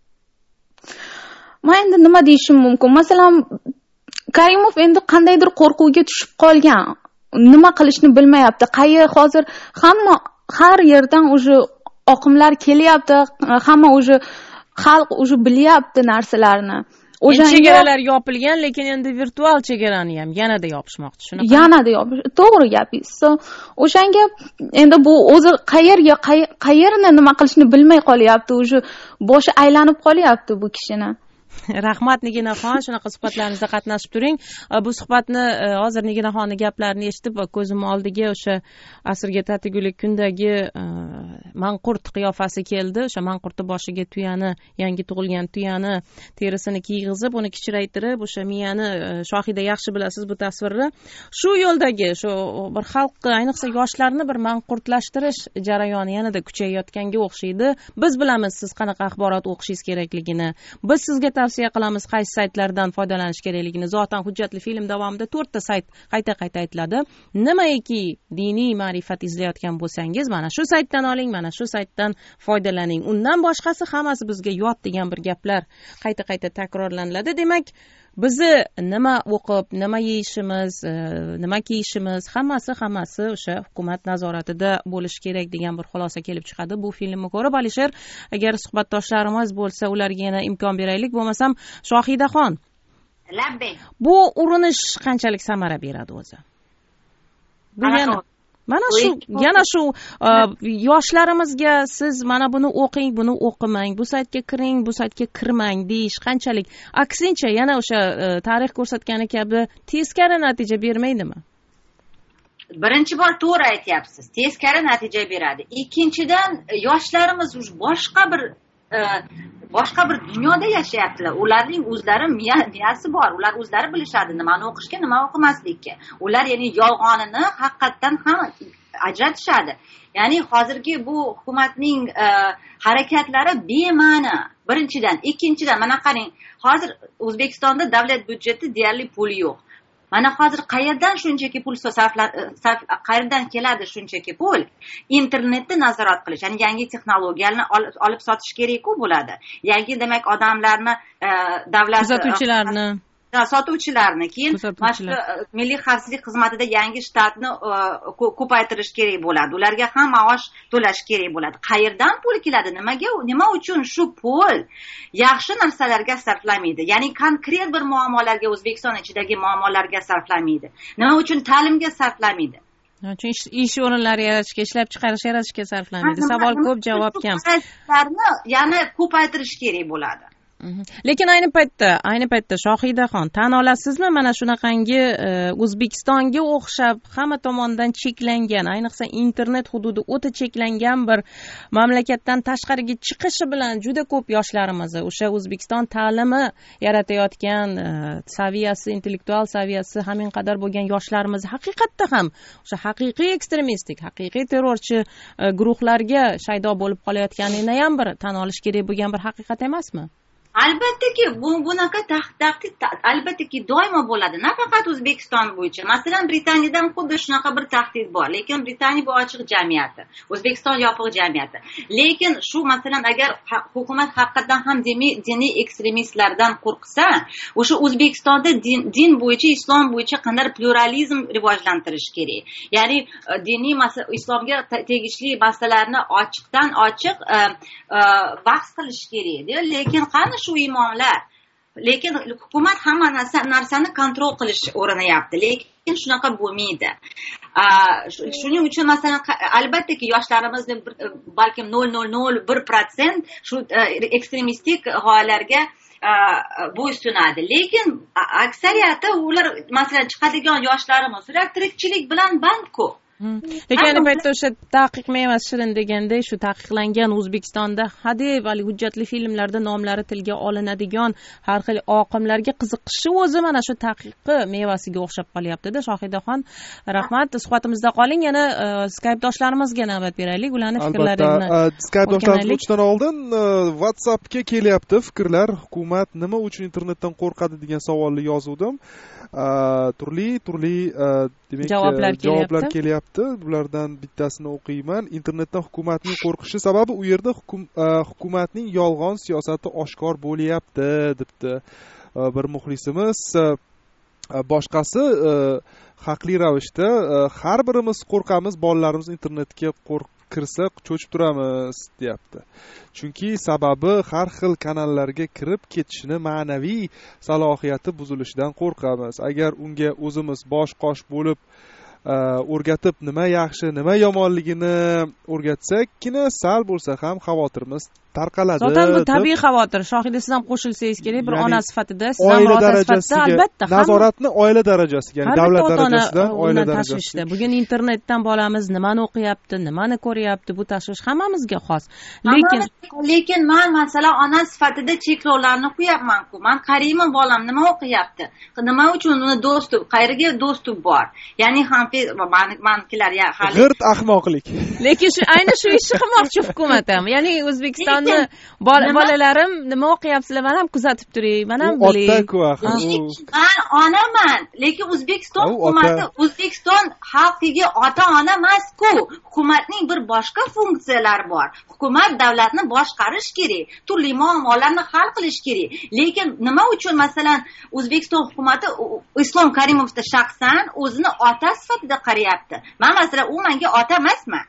Men endi nima deyishim mumkin? Masalan, Karimov endi qandaydir qo'rquvga tushib qolgan. Nima qilishni bilmayapti. Qayer hozir hamma har yerdan o'sha oqimlar kelyapti, hamma o'sha xalq o'sha bilyapti narsalarni. Chegaralar yopilgan, lekin endi virtual chegarani ham yanada yopishmoqchi, shunaqa. Yanada yopish. To'g'ri gapingiz. O'shanga endi bu o'zi qayerga qayerni nima qilishni bilmay qolyapti, o'sha boshi aylanib qolyapti bu kishini. Rahmat Neginaxon, shunaqa suhbatlarimizda qatnashib turing. Bu suhbatni hozir Neginaxonning gaplarini eshitib ko'zim oldiga o'sha asrga tatigulik kundagi manqurt qiyofasi keldi. O'sha manqurtni boshiga tuyani, yangi tug'ilgan tuyani terisini kiyg'izib, uni kichraytirib, o'sha miyani Shohida yaxshi bilasiz bu tasvirni. Shu yo'ldagi shu bir xalqni, ayniqsa yoshlarni bir manqurtlashtirish jarayoni yanada kuchayayotganga o'xshaydi. Biz bilamiz siz qanaqa axborot o'qishingiz kerakligini. Biz sizga tavsiya qilamiz qaysi saytlardan foydalanish kerakligini. Zotan hujjatli film davomida to'rtta sayt qayta-qayta aytiladi. Nimaiki diniy ma'rifat izlayotgan bo'lsangiz, mana shu saytdan oling, mana shu saytdan foydalaning. Undan boshqasi hammasi bizga yot degan bir gaplar qayta-qayta takrorlanadi. Demak, bizni nima o'qib, nima yeyishimiz, nima kiyishimiz, hammasi hammasi o'sha hukumat nazoratida bo'lishi kerak degan bir xulosa kelib chiqadi. Bu filmni ko'rib, Alisher, agar suhbatdoshlarimiz bo'lsa, ularga yana imkon beraylik. Bo'lmasam, Shohidaxon, labbay. Bu urinish qanchalik samara beradi o'zi? Bu yana mana shu yana shu yoshlarimizga siz mana buni o'qing, buni o'qimang, bu saytga kiring, bu saytga kirmang deyish qanchalik aksincha yana o'sha tarix ko'rsatgani kabi teskari natija bermaydimi? Birinchi bor to'g'ri aytyapsiz, teskari natija beradi. Ikkinchidan yoshlarimiz boshqa bir boshqa bir dunyoda yashayaptilar. Ularning o'zlari miyasi bor. Ular o'zlari bilishadi nimani o'qishga, nima o'qimaslikka. Ular ya'ni yolg'onini haqiqatdan ham ajratishadi. Ya'ni hozirgi bu hukumatning harakatlari bema'ni. Birinchidan, ikkinchidan mana qarang, hozir O'zbekistonda davlat byudjeti deyarli puli yo'q. Mana hozir qayerdan shunchaki pul sarflar, qayerdan keladi shunchaki pul? Internetni nazorat qilish, ya'ni yangi texnologiyalarni olib sotish kerak-ku bo'ladi. Yangi demak odamlarni davlat kuzatuvchilarni sotuvchilarni, keyin milliy xavfsizlik xizmatida yangi shtatni ko'paytirish kerak bo'ladi. Ularga ham maosh to'lash kerak bo'ladi. Qayerdan pul keladi? Nimaga, nima uchun shu pul yaxshi narsalarga sarflanmaydi? Ya'ni konkret bir muammolarga, O'zbekiston ichidagi muammolarga sarflanmaydi. Nima uchun ta'limga sarflanmaydi? Chunki ish o'rinlari yaratishga, ishlab chiqarish yaratishga sarflanmaydi. Savol ko'p, javob kam. Yana ko'paytirish kerak bo'ladi. Lekin ayni paytda, ayni paytda Shohidaxon, tan olasizmi, mana shunaqangi O'zbekistonga o'xshab hamma tomonidan cheklangan, ayniqsa internet hududi o'ta cheklangan bir mamlakatdan tashqariga chiqishi bilan juda ko'p yoshlarimiz o'sha O'zbekiston ta'limi yaratayotgan saviyasi, intellektual saviyasi hamin qadar bo'lgan yoshlarimiz haqiqatda ham o'sha haqiqiy ekstremistik, haqiqiy terrorchi guruhlarga shaydo bo'lib qolayotganini ham bir tan olish kerak bo'lgan bir haqiqat emasmi? Albattaki bu bunaqa tahdid albattaki doimo bo'ladi, nafaqat O'zbekiston bo'yicha. Masalan, Britaniyadan xuddi shunaqa bir tahdid bor, lekin Britaniya bu ochiq jamiyati, O'zbekiston yopiq jamiyati. Lekin shu masalan agar hukumat haqiqatan ham diniy ekstremistlardan qo'rqsa, o'sha O'zbekistonda din, din bo'yicha, islom bo'yicha qanday pluralizm rivojlantirish kerak. Ya'ni diniy islomga tegishli masalalarni ochiqdan ochiq bahs qilish kerak. Lekin qani shu imomlar, lekin hukumat hamma narsani kontrol qilish o'rnayapti, lekin shunaqa bo'lmaydi. Shuning uchun masalan albattaki yoshlarimizni balkim nol nuqta nol nol bir prosent shu ekstremistik g'oyalarga bo'ysunadi, lekin aksariyati ular masalan chiqadigan yoshlarimiz ular tirikchilik bilan bandku. Lekin ayni paytda o'sha taqiq mevasi shirin deganda shu taqiqlangan O'zbekistonda hadeb hali hujjatli filmlarda nomlari tilga olinadigan har xil oqimlarga qiziqishi o'zi mana shu taqiqi mevasiga o'xshab qolyapti-da. Shohidaxon, rahmat. Suhbatimizda qoling. Yana Skype doshlarimizga navbat beraylik. Ularning fikrlarini. Albatta, Skype doshlarimizni o'tishdan oldin WhatsAppga kelyapti fikrlar. Hukumat nima uchun internetdan qo'rqadi degan savolni yozuvdim. Turli turli demak javoblar javoblar kelyapti. Bulardan bittasini o'qiyman. Internetdan hukumatning qo'rqishi sababi u yerda hukumatning yolg'on siyosati oshkor bo'lyapti, debdi bir muxlisimiz. Boshqasi haqli ravishda har birimiz qo'rqamiz, bolalarimiz internetga kirsa cho'chib turamiz, deyapti. Chunki sababi har xil kanallarga kirib ketishini ma'naviy salohiyati buzilishidan qo'rqamiz. Agar unga o'zimiz bosh qosh bo'lib o'rgatib nima yaxshi, nima yomonligini o'rgatsakkina sal bo'lsa ham xavotirimiz tarqaladi. Zotan bu tabiiy xavotir. Shohida, siz ham qo'shilsangiz kerak bir ona sifatida, siz ham ota sifatida albatta nazoratni oila darajasiga, ya'ni davlat darajasidan oila darajasiga. Bugun internetdan bolamiz nimani o'qiyapti, nimani ko'ryapti, bu tashvish hammamizga xos. Lekin lekin men masalan ona sifatida cheklovlarni qo'yapman-ku. Men qarayman bolam nima o'qiyapti, nima uchun uni do'sti, qayerga do'sti bor. Ya'ni ham mankilar ya hali g'irt ahmoqlik. Lekin shu ayni shu ishni qilmoqchi hukumat ham. Ya'ni O'zbekiston bolalarim nima o'qiyapsizlar, men ham kuzatib turing, men ham bilay. Men onaman, lekin O'zbekiston hukumati O'zbekiston xalqiga ota-ona emas-ku. Hukumatning bir boshqa funksiyalari bor. Hukumat davlatni boshqarish kerak, turli muammolarni hal qilish kerak. Lekin nima uchun masalan O'zbekiston hukumati Islom Karimovda shaxsan o'zini ota sifatida qarayapti? Men masalan u menga ota emasman.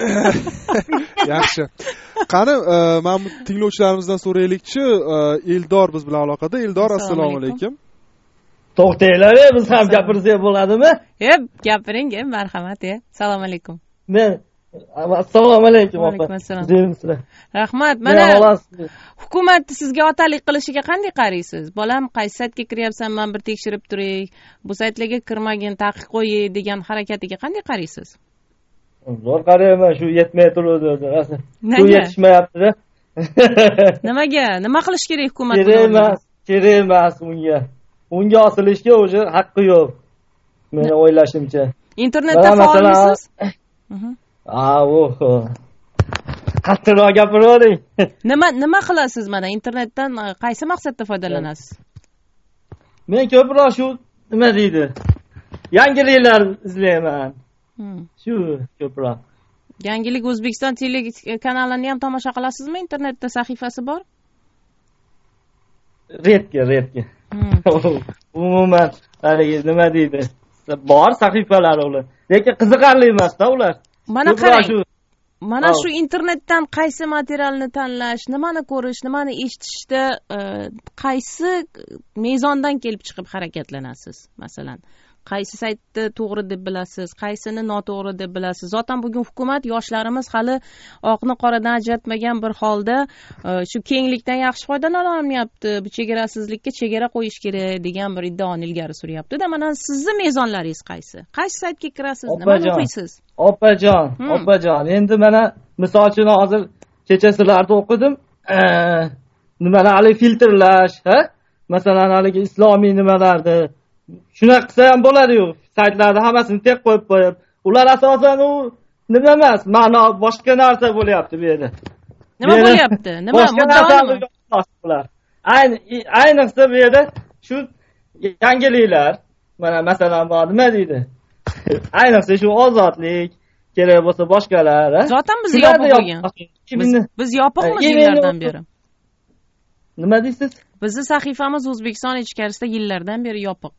Yaxshi. Qani, mana tinglovchilarimizdan so'raylikchi, Eldor biz bilan aloqada. Eldor, assalomu alaykum. to'xtanglar, biz ham gapirsak bo'ladimi? E, gapiring, marhamat, e. Assalomu alaykum. Men assalomu alaykum. Va alaykum assalom. Rahmat. Mana hukumat sizga otalik qilishiga qanday qaraysiz? Bolam qaysi saytga kiryapsan, men bir tekshirib turay, bu saytlarga kirmagin, taqiq qo'ying degan harakatiga qanday qaraysiz? Zo'r qarayman, shu yetmay turadi. Shu yetishmayapti-da. Nimaga? Nima qilish kerak hukumat? Kerak emas, kerak emas unga. Unga osilishga o'zi haqqi yo'q. Meni o'ylashimcha. Internetda faolmisiz? Ha, o'h. Qattiqroq gapiravering. Nima nima qilasiz mana internetdan qaysi maqsadda foydalanasiz? Men ko'proq shu nima deydi? Yangiliklar izlayman. Shu ko'proq. Yangilik O'zbekiston telekanalini ham tomosha qilasizmi? Internetda sahifasi bor? Redga, redga. Umuman, haligi nima deydi? Bor sahifalar ular. Lekin qiziqarli emas-da ular. Mana qarang. Mana shu internetdan qaysi materialni tanlash, nimani ko'rish, nimani eshitishda qaysi mezondan kelib chiqib harakatlanasiz? Masalan, qaysi saytni to'g'ri deb bilasiz, qaysini noto'g'ri deb bilasiz? Zotan bugun hukumat yoshlarimiz hali oqni qoradan ajratmagan bir holda shu kenglikdan yaxshi foydalana olmayapti. Bu chegarasizlikka chegara qo'yish kerak degan bir iddaoni ilgari suryapti-da. Mana sizning mezonlaringiz qaysi? Qaysi saytga kirasiz? Nima o'qiysiz? Opajon, opajon. Endi mana misol uchun hozir kecha sizlarni o'qidim. Nimalar hali filtrlash, ha? Masalan, hali islomiy nimalarni shunaqa qilsa ham bo'ladi-yu. Saytlarda hammasini tek qo'yib qo'yib, ular asosan u nima emas, ma'no boshqa narsa bo'lyapti bu yerda. Nima bo'lyapti? Nima muddao? Ayni ayniqsa bu yerda shu yangiliklar, mana masalan, nima deydi? Ayniqsa shu ozodlik, kerak bo'lsa boshqalar, ha? Zotan biz yopiq bo'lgan. Biz, biz yopiqmiz yillardan beri. Nima deysiz? Bizning sahifamiz O'zbekiston ichkarisida yillardan beri yopiq.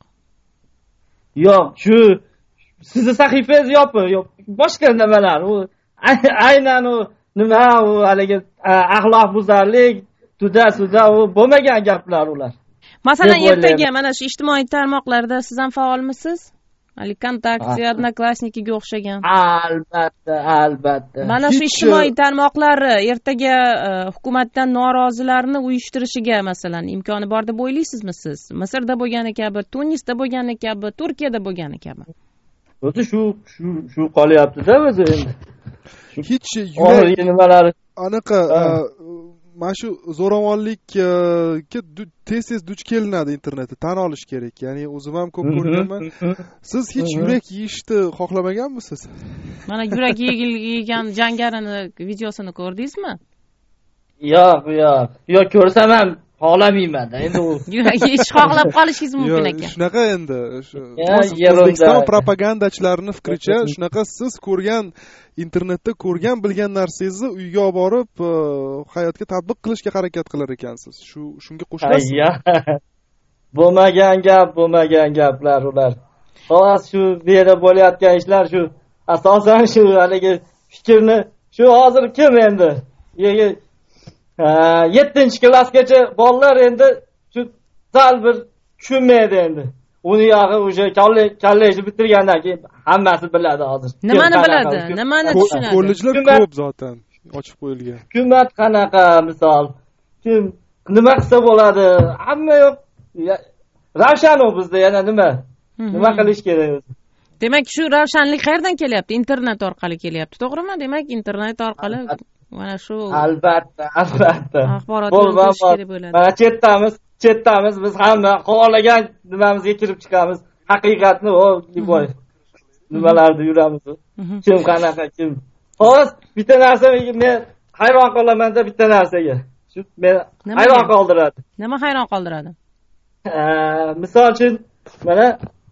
Yo'q, shu sizning sahifangiz yopiq, yo'q. Boshqa nimalar, u aynan u nima, u haligi axloq buzarlik, tuda-suda u bo'lmagan gaplar ular. Masalan, ertaga mana shu ijtimoiy tarmoqlarda siz ham faolmisiz? Ali Kontakti, Odnoklassnikiga o'xshagan. Albatta, albatta. Mana shu ijtimoiy tarmoqlar ertaga hukumatdan norozilarni uyushtirishiga masalan imkoni bor deb o'ylaysizmi siz? Misrda bo'lgani kabi, Tunisda bo'lgani kabi, Turkiyada bo'lgani kabi. O'zi shu shu shu qolyapti-da o'zi endi. Hech yurak nimalari anaqa mana shu zo'ravonlikka tez-tez duch kelinadi internetda, tan olish kerak. Ya'ni o'zim ham ko'p ko'rganman. Siz hech yurak yeyishni xohlamaganmisiz? Mana yurak yegan jangarini videosini ko'rdingizmi? Yo'q, yo'q. Yo'q, ko'rsam ham xohlamayman-da. Endi u yurak yeyish xohlab qolishingiz mumkin ekan. Shunaqa endi. O'zbekiston propagandachilarining fikricha, shunaqa siz ko'rgan internetda ko'rgan bilgan narsangizni uyga olib borib hayotga tatbiq qilishga harakat qilar ekansiz. Shu shunga qo'shilasiz. Bo'lmagan gap, bo'lmagan gaplar ular. Xo'sh, shu bu yerda bo'layotgan ishlar shu asosan shu haligi fikrni shu hozir kim endi? yettinchi klassgacha bolalar endi shu sal bir tushunmaydi endi. Uni yog'i o'sha kollejni bitirgandan keyin hammasi biladi hozir. Nimani biladi? Nimani tushunadi? Kollejlar ko'p zotan ochib qo'yilgan. Hukumat qanaqa misol? Kim nima qilsa bo'ladi? Hamma yo'q. Ravshan u bizda yana nima? Nima qilish kerak o'zi? Demak, shu ravshanlik qayerdan kelyapti? Internet orqali kelyapti, to'g'rimi? Demak, internet orqali mana shu albatta, albatta. Axborot berish kerak bo'ladi. Mana chetdamiz, chetdamiz biz hamma xohlagan nimamizga kirib chiqamiz. Haqiqatni o liboy nimalarda yuramiz. Kim qanaqa kim? Xo'sh, bitta narsa men hayron qolaman-da bitta narsaga. Shu meni hayron qoldiradi. Nima hayron qoldiradi? Misol uchun mana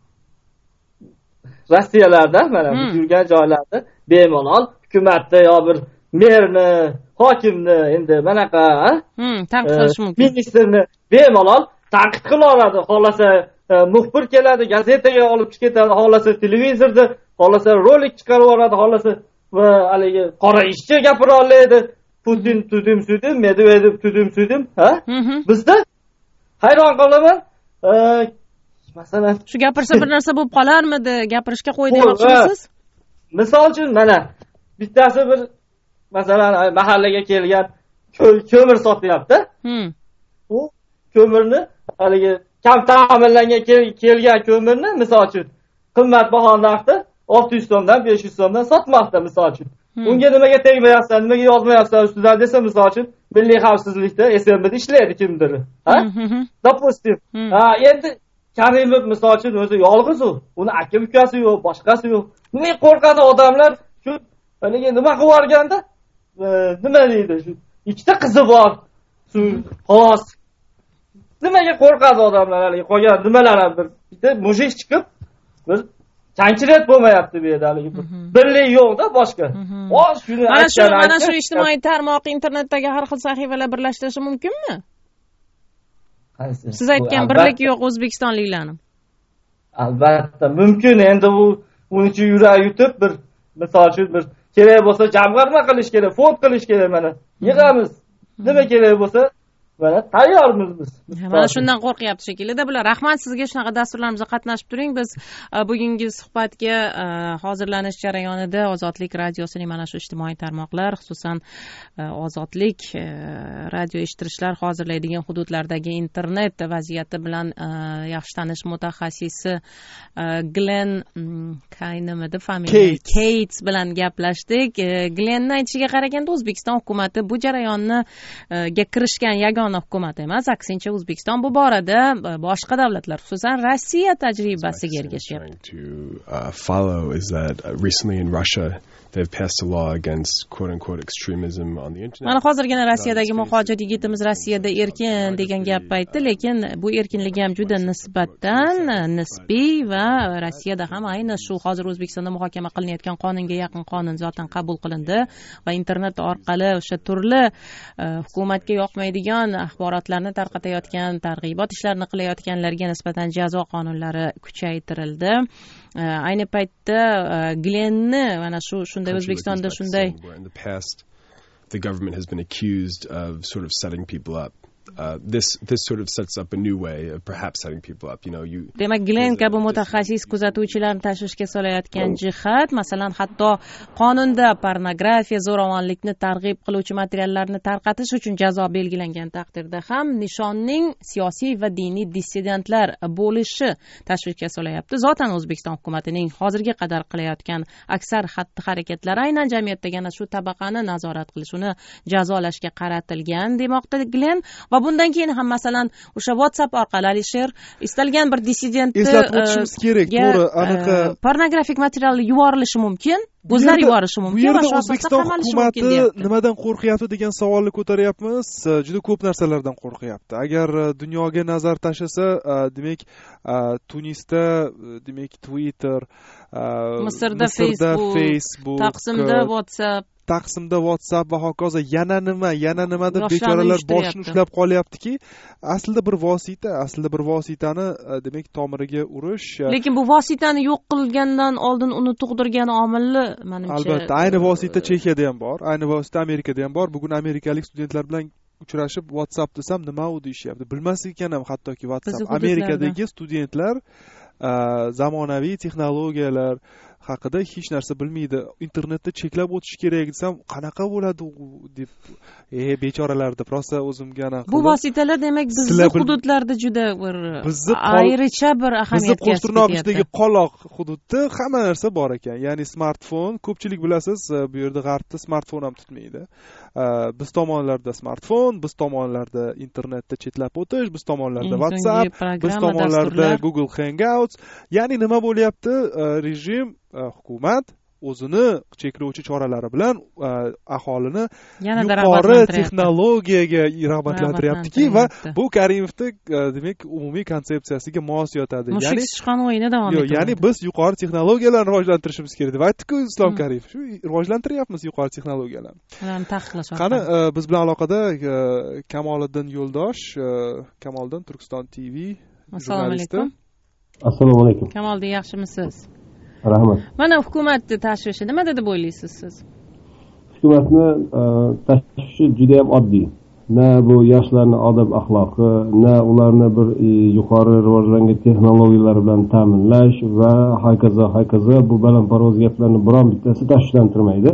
Rossiyalarda, mana bu yurgan joylarda bemalol hukumatda yo bir merni, hokimni endi manaqa, tanqid qilish mumkin. Ministrni bemalol tanqid qila oladi. Xohlasa muxbir keladi, gazetaga olib chiqib ketadi, xohlasa televizorda, xohlasa rolik chiqarib oladi, xohlasa va haligi qora ishchi gapira oladi. Putin tudim sudim, Medvedev tudim sudim, ha? Bizda hayron qolaman. masalan shu gapirsa bir narsa bo'lib qolarmidi, gapirishga qo'y demoqchimisiz? Misol uchun mana bittasi bir masalan mahallaga kelgan ko'mir sotyapti. U ko'mirni haligi kam ta'minlangan kelgan ko'mirni misol uchun qimmatbaho narxda olti yuz so'mdan besh yuz so'mdan sotmoqda misol uchun. Unga nimaga tegmayapsan, nimaga yozmayapsan ustidan desa misol uchun milliy xavfsizlikda S M B'da ishlaydi kimdir. Ha? Допустим. Ha, endi Karimov misol uchun o'zi yolg'iz u. Uni aka ukasi yo'q, boshqasi yo'q. Nima qo'rqadi odamlar shu haligi nima qilib yorganda? Nima deydi shu? Ikkita qizi bor. Shu xolos. Nimaga qo'rqadi odamlar haligi qolgan nimalar ham bir bitta mujik chiqib bir Chanchirat bo'lmayapti bu yerda haligi birlik yo'qda boshqa. O shuni mana shu mana shu ijtimoiy tarmoq internetdagi har xil sahifalar birlashtirishi mumkinmi? Siz aytgan birlik yo'q o'zbekistonliklarni. Albatta mumkin. Endi u unichi yurak yutib bir misol uchun bir kerak bo'lsa jamg'arma qilish kerak, fond qilish kerak mana. Yig'amiz. Nima kerak bo'lsa mana tayyormiz biz. Mana shundan qo'rqyapti shekilli-da bular. Rahmat sizga shunaqa dasturlarimizda qatnashib turing. Biz bugungi suhbatga hozirlanish jarayonida Ozodlik radiosining mana shu ijtimoiy tarmoqlar, xususan Ozodlik radio eshittirishlar hozirlaydigan hududlardagi internet vaziyati bilan yaxshi tanish mutaxassisi Glen Kaynimidi familiya Cates bilan gaplashdik. Glenning aytishiga qaraganda O'zbekiston hukumatati bu jarayonni ga kirishgan yagona hukumat emas, aksincha O'zbekiston bu borada boshqa davlatlar, xususan Rossiya tajribasiga ergashyapti. They've passed a law against quote-unquote extremism on the internet. Mana hozirgina Rossiyadagi muhojir yigitimiz Rossiyada erkin degan gap aytdi, lekin bu erkinlik ham juda nisbatan nisbiy va Rossiyada ham ayni shu hozir O'zbekistonda muhokama qilinayotgan qonunga yaqin qonun zotan qabul qilindi va internet orqali o'sha turli hukumatga yoqmaydigan axborotlarni tarqatayotgan, targ'ibot ishlarini qilayotganlarga nisbatan jazo qonunlari kuchaytirildi. Ayni paytda Glenni mana shu shunday O'zbekistonda shunday the government has been accused of sort of setting people up. Uh, this this sort of sets up a new way of perhaps setting people up, you know, you demak Glen kabi mutaxassis kuzatuvchilarni tashvishga solayotgan jihat, masalan, hatto qonunda pornografiya, zo'ravonlikni targ'ib qiluvchi materiallarni tarqatish uchun jazo belgilangan taqdirda ham nishonning siyosiy va diniy dissidentlar bo'lishi tashvishga solayapti. Zotan O'zbekiston hukumatining hozirga qadar qilayotgan aksar xatti-harakatlari aynan jamiyatdagi ana shu tabaqani nazorat qilish, uni jazolashga qaratilgan demoqda Glen. Va bundan keyin ham masalan o'sha WhatsApp orqali Alisher istalgan bir dissidentni eslatib o'tishimiz kerak, to'g'ri, anaqa pornografik material yuborilishi mumkin, o'zlari yuborishi mumkin. Bu yerda O'zbekiston hukumati nimadan qo'rqyapti degan savolni ko'taryapmiz. Juda ko'p narsalardan qo'rqyapti. Agar dunyoga nazar tashlasa, demak Tunisda, demak Twitter, Misrda Facebook, Taqsimda WhatsApp, Taqsimda WhatsApp va hokazo yana nima, yana nima deb bechoralar boshini ushlab qolyaptiki, aslida bir vosita, aslida bir vositani demak tomiriga urish. Lekin bu vositani yo'q qilgandan oldin uni tug'dirgan omilni menimcha. Albatta, ayni vosita Chexiyada ham bor, ayni vosita Amerikada ham bor. Bugun amerikalik studentlar bilan uchrashib WhatsApp desam nima u deyishyapti. Bilmas ekan ham hattoki WhatsApp. Amerikadagi studentlar zamonaviy texnologiyalar haqida hech narsa bilmaydi. Internetda cheklab o'tish kerak desam, qanaqa bo'ladi deb, e bechoralar deb rosa o'zimga aniq. Bu vositalar demak bizning hududlarda juda bir ayricha bir ahamiyat kasb etyapti. Bizni Qo'shtirnoqdagi qoloq hududda hamma narsa bor ekan. Ya'ni smartfon, ko'pchilik bilasiz, bu yerda g'arbda smartfon ham tutmaydi. Biz tomonlarda smartfon, biz tomonlarda internetda chetlab o'tish, biz tomonlarda WhatsApp, biz tomonlarda Google Hangouts. Ya'ni nima bo'lyapti? Rejim, hukumat o'zini cheklovchi choralari bilan aholini yuqori texnologiyaga rag'batlantiryaptiki va bu Karimovni demak umumiy konsepsiyasiga mos yotadi. Ya'ni sichqon o'yini davom etadi. Ya'ni biz yuqori texnologiyalarni rivojlantirishimiz kerak deb aytdi-ku Islom Karimov. Shu rivojlantiryapmiz yuqori texnologiyalarni. Ularni taqiqlash. Qani biz bilan aloqada Kamoliddin Yo'ldosh, Kamoliddin Turkiston T V Assalomu alaykum. Assalomu alaykum. Kamoliddin, yaxshimisiz? Rahmat. Mana hukumatni tashvishi nima deb o'ylaysiz siz? Hukumatni tashvishi juda ham oddiy. na bu yoshlarni odob axloqi, na ularni bir yuqori rivojlangan texnologiyalar bilan ta'minlash va hokazo hokazo bu balandparvoz gaplarni biron bittasi tashvishlantirmaydi.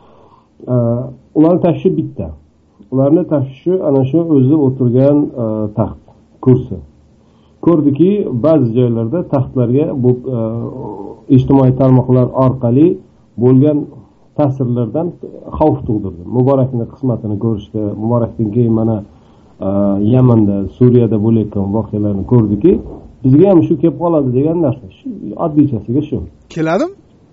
Ularning tashvishi bitta. Ularni tashvishi ana shu o'zi o'tirgan taxt, kursi. Ko'rdiki, ba'zi joylarda taxtlarga bu ijtimoiy tarmoqlar orqali bo'lgan ta'sirlardan xavf tug'dirdi. Muborakni qismatini ko'rishdi. Muborakdan keyin mana Yamanda, Suriyada bo'layotgan voqealarni ko'rdiki, bizga ham shu kelib qoladi degan narsa. Shu oddiychasiga shu. Keladimi?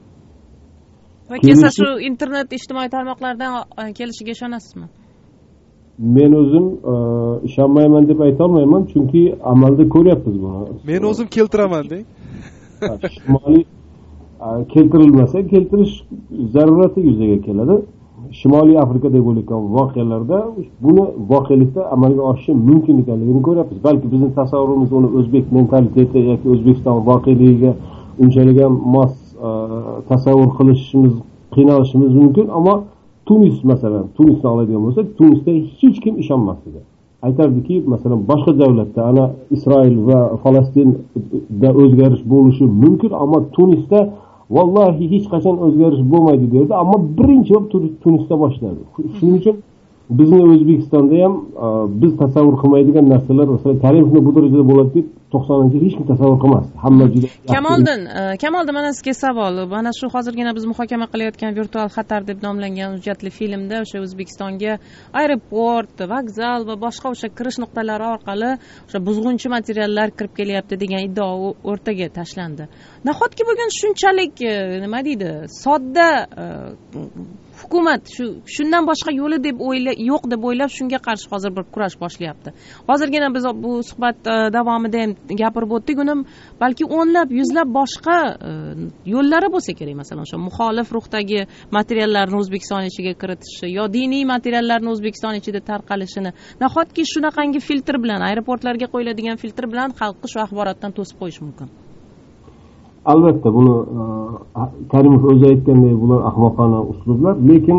Va kelsa shu internet ijtimoiy tarmoqlardan kelishiga ishonasizmi? Men o'zim ishonmayman deb ayta olmayman, chunki amalda ko'ryapmiz buni. Men o'zim keltiraman deng. Shimoliy keltirilmasa, keltirish zarurati yuzaga keladi. Shimoliy Afrikada bo'layotgan voqealarda buni voqelikda amalga oshishi mumkin ekanligini ko'ryapmiz. Balki bizning tasavvurimiz uni o'zbek mentaliteti yoki O'zbekiston voqeligiga unchalik ham mos tasavvur qilishimiz, qiynalishimiz mumkin, ammo Tunis masalan, Tunisni oladigan bo'lsak, Tunisda hech kim ishonmasdi. Aytardiki, masalan, boshqa davlatda, ana Isroil va Falastinda o'zgarish bo'lishi mumkin, ammo Tunisda vallahi hech qachon o'zgarish bo'lmaydi derdi, ammo birinchi bo'lib Tunisda boshladi. Shuning uchun bizni O'zbekistonda ham biz tasavvur qilmaydigan narsalar, masalan, Karimovni bu darajada bo'ladi deb to'qsoninchi hech kim tasavvur qilmasdi. Hamma juda Kamoliddin, Kamoliddin, mana sizga savol. Mana shu hozirgina biz muhokama qilayotgan virtual xatar deb nomlangan hujjatli filmda o'sha O'zbekistonga aeroport, vokzal va boshqa o'sha kirish nuqtalari orqali o'sha buzg'unchi materiallar kirib kelyapti degan iddao o'rtaga tashlandi. Nahotki bugun shunchalik nima deydi, sodda hukumat shu shundan boshqa yo'li deb o'ylab yo'q deb o'ylab shunga qarshi hozir bir kurash boshlayapti. Hozirgina biz bu suhbat davomida ham gapirib o'tdik, uni balki o'nlab, yuzlab boshqa yo'llari bo'lsa kerak, masalan, o'sha muxolif ruhdagi materiallarni O'zbekiston ichiga kiritishi yo diniy materiallarni O'zbekiston ichida tarqalishini nahotki shunaqangi filtr bilan, aeroportlarga qo'yiladigan filtr bilan xalqni shu axborotdan to'sib qo'yish mumkin. Albatta buni Karimov o'zi aytganday bular ahmoqona uslublar, lekin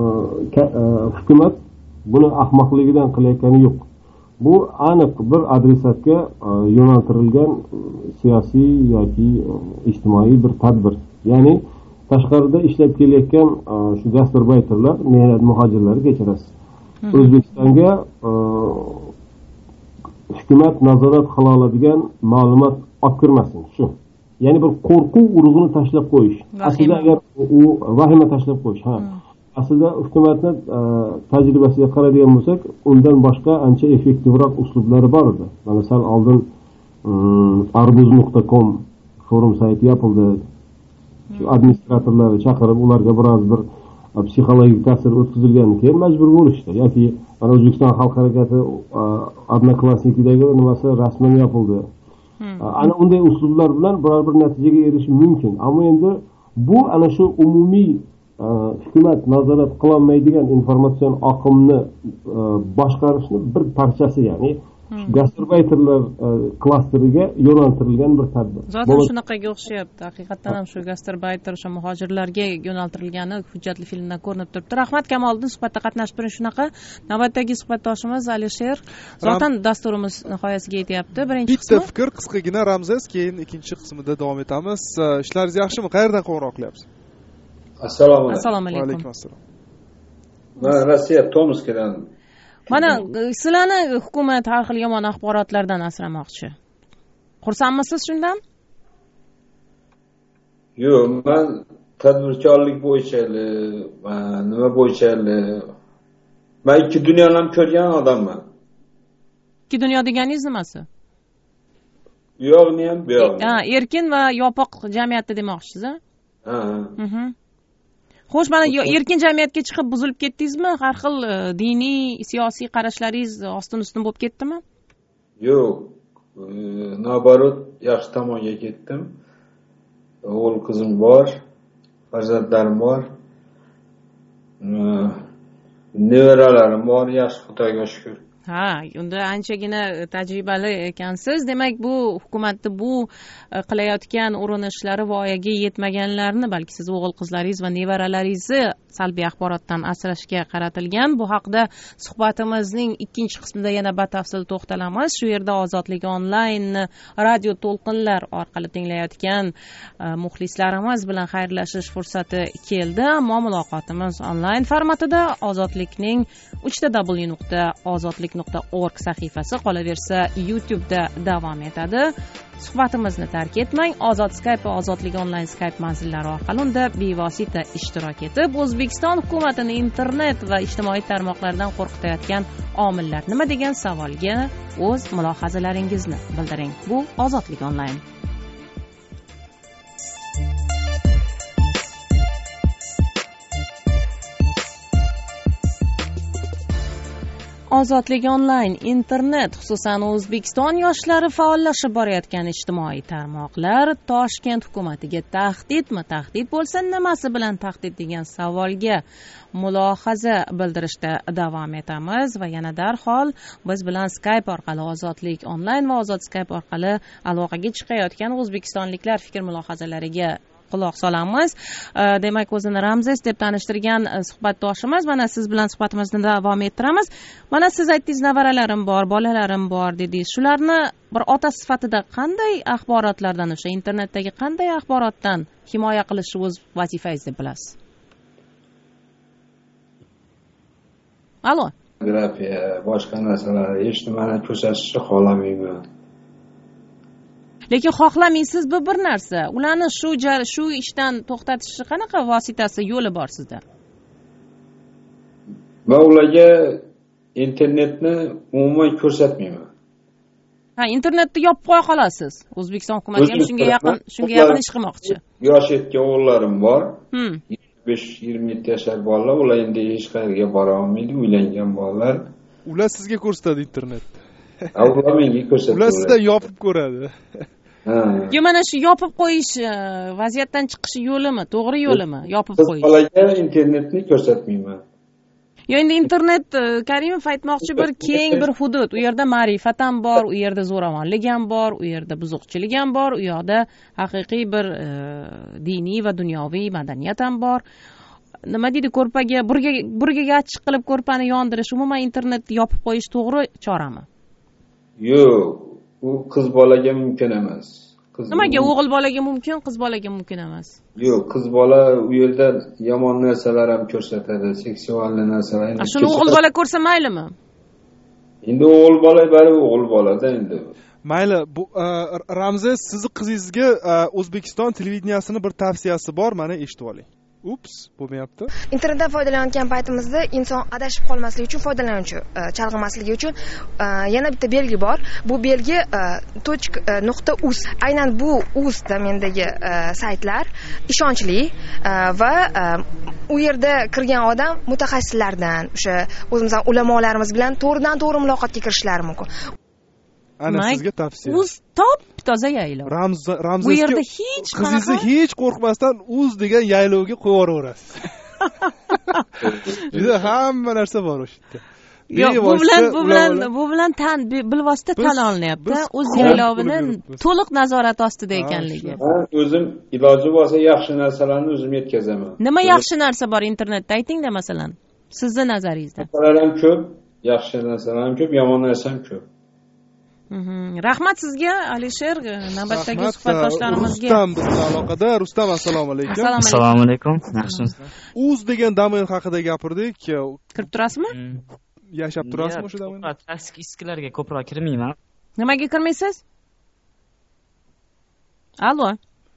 hukumat buni ahmoqligidan qilayotgani yo'q. Bu aniq bir adresatga yo'naltirilgan siyosiy yoki ijtimoiy bir tadbir. Ya'ni tashqarida ishlab kelayotgan shu gastarbayterlar, mehnat muhojirlari, kechirasiz. O'zbekistonga hukumat nazorat qila oladigan ma'lumot olib kirmasin shu. Ya'ni bir qo'rquv urug'ini tashlab qo'yish. Aslida agar u vahima tashlab qo'yish, ha. Aslida hukumatning tajribasiga qaraydigan bo'lsak, undan boshqa ancha effektivroq uslublari bor edi. Mana sal oldin arbuz nuqta com forum sayti yopildi. Shu administratorlarni chaqirib, ularga biroz bir psixologik ta'sir o'tkazilgandan keyin majbur bo'lishdi. Yoki mana O'zbekiston xalq harakati Odnoklassnikidagi nimasi rasman yopildi. Ana unday uslublar bilan biror bir natijaga erishish mumkin. Ammo endi bu ana shu umumiy hukumat nazorat qila olmaydigan informatsion oqimni boshqarishni bir parchasi, ya'ni gastarbayterlar klasteriga yo'naltirilgan bir tadbir. Zotan shunaqaga o'xshayapti. Haqiqatan ham shu gastarbayter o'sha muhojirlarga yo'naltirilgani hujjatli filmdan ko'rinib turibdi. Rahmat Kamoliddin, suhbatda qatnashib turing shunaqa. Navbatdagi suhbatdoshimiz Alisher. Zotan dasturimiz nihoyasiga yetyapti. Birinchi qismi bitta fikr, qisqagina Ramzas, keyin ikkinchi qismida davom etamiz. Ishlaringiz yaxshimi? Qayerdan qo'ng'iroq qilyapsiz? Assalomu alaykum. Assalomu alaykum. Va alaykum assalom. Men Rossiya Tomskdan. Mana sizlarni hukumat har xil yomon axborotlardan asramoqchi. Xursandmisiz shundan? Yo'q, men tadbirkorlik bo'yicha, nima bo'yicha, men ikki dunyoni ham ko'rgan odamman. Ikki dunyo deganingiz nimasi? Yo'qni ham, bu yo'q. Ha, erkin va yopiq jamiyatda demoqchisiz, a? Ha. Mhm. Xo'sh, mana erkin jamiyatga chiqib buzilib ketdingizmi? Har xil diniy, siyosiy qarashlaringiz ostin-ustin bo'lib ketdimi? Yo'q. Nabarot, yaxshi tomonga ketdim. O'g'il qizim bor, farzandlarim bor. Nevaralarim bor, yaxshi, Xudoga shukr. ha, unda anchagina tajribali ekansiz. Demak, bu hukumatni bu qilayotgan urinishlari voyaga yetmaganlarni, balki siz o'g'il qizlaringiz va nevaralaringizni salbiy axborotdan asrashga qaratilgan. Bu haqda suhbatimizning ikkinchi qismida yana batafsil to'xtalamiz. Shu yerda Ozodlik onlayn radio to'lqinlar orqali tinglayotgan muxlislarimiz bilan xayrlashish fursati keldi. Ammo muloqotimiz onlayn formatida Ozodlikning uch ta w nuqta ozodlik nuqta org sahifasi, qolaversa YouTube'da davom etadi. Suhbatimizni tark etmang. Ozod Skype va Ozodlik onlayn Skype manzillari orqali unda bevosita ishtirok etib, O'zbekiston hukumatini internet va ijtimoiy tarmoqlardan qo'rqitayotgan omillar nima degan savolga o'z mulohazalaringizni bildiring. Bu Ozodlik onlayn. Ozodlik onlayn internet, xususan O'zbekiston yoshlari faollashib borayotgan ijtimoiy tarmoqlar Toshkent hukumatiga tahdidmi? Tahdid bo'lsa nimasi bilan tahdid degan savolga mulohaza bildirishda davom etamiz va yana darhol biz bilan Skype orqali Ozodlik onlayn va Ozod Skype orqali aloqaga chiqayotgan o'zbekistonliklar fikr mulohazalariga quloq solamiz. Demak, o'zini Ramzes deb tanishtirgan suhbatdoshimiz, mana siz bilan suhbatimizni davom ettiramiz. Mana siz aytdingiz, nevaralarim bor, bolalarim bor dedingiz. Shularni bir ota sifatida qanday axborotlardan, o'sha internetdagi qanday axborotdan himoya qilishni o'z vazifangiz deb bilasiz? Alo. Grafiya, boshqa narsalar hech nimani ko'rsatishni xohlamayman. Lekin xohlamaysiz bu bir narsa. Ularni shu shu ishdan to'xtatishni qanaqa vositasi, yo'li bor sizda? Men ularga internetni umuman ko'rsatmayman. Ha, internetni yopib qo'ya qolasiz. O'zbekiston hukumati ham shunga yaqin, shunga yaqin ish qilmoqchi. Yosh yetgan o'g'illarim bor. yigirma besh yigirma yetti yoshlar bolalar, ular endi hech qayerga bora olmaydi, uylangan bolalar. Ular sizga ko'rsatadi internetni. Ular menga ko'rsatadi. Ular sizda yopib ko'radi. Yo, mana shu yopib qo'yish vaziyatdan chiqish yo'limi, to'g'ri yo'limi? Yopib qo'yish. Bolaga internetni ko'rsatmayman. Yo, endi internet Karimov aytmoqchi bir keng bir hudud. U yerda ma'rifat ham bor, u yerda zo'ravonlik ham bor, u yerda buzuqchilik ham bor, u yoqda haqiqiy bir diniy va dunyoviy madaniyat ham bor. Nima deydi, ko'rpaga burga burgaga achchiq qilib ko'rpani yondirish, umuman internetni yopib qo'yish to'g'ri chorami? Yo'q, u qiz bolaga mumkin emas. Nimaga o'g'il bolaga mumkin, qiz bolaga mumkin emas? Yo'q, qiz bola u yerda yomon narsalar ham ko'rsatadi, seksual narsalar. Shuni o'g'il bola ko'rsa maylimi? Endi o'g'il bola bari o'g'il bolada endi. Mayli, bu Ramzes, sizni qizingizga O'zbekiston televideniyasini bir tavsiyasi bor, mana eshitib oling. Ups, bo'lmayapti. Internetdan foydalanayotgan paytimizda inson adashib qolmasligi uchun, foydalanuvchi chalg'imasligi uchun yana bitta belgi bor. Bu belgi .uz. Aynan bu uz domendagi saytlar ishonchli va u yerda kirgan odam mutaxassislardan, o'sha o'zimizdan ulamolarimiz bilan to'g'ridan-to'g'ri muloqotga kirishlari mumkin. Ana sizga tavsiya. Uz top toza yaylov. Ramz Ramzesga bu yerda hech qizingizni hech qo'rqmasdan uz degan yaylovga qo'yib yuboraverasiz. Juda hamma narsa bor o'sha yerda. Yo'q, bu bilan bu bilan bu bilan tan bilvosita tan olinyapti. O'z yaylovini to'liq nazorat ostida ekanligi. Men o'zim iloji bo'lsa yaxshi narsalarni o'zim yetkazaman. Nima yaxshi narsa bor internetda, ayting-da masalan. Sizni nazaringizda. Narsalar ham ko'p, yaxshi narsalar ham ko'p, yomon narsa ham ko'p. Rahmat sizga, Alisher, navbatdagi suhbatdoshlarimizga. Rustam bizga aloqada. Rustam, assalomu alaykum. Assalomu alaykum. Yaxshimisiz? Uz degan domen haqida gapirdik. Kirib turasizmi? Yashab turasizmi o'sha domen? Klassik iskilarga ko'proq kirmayman. Nimaga kirmaysiz? Allo.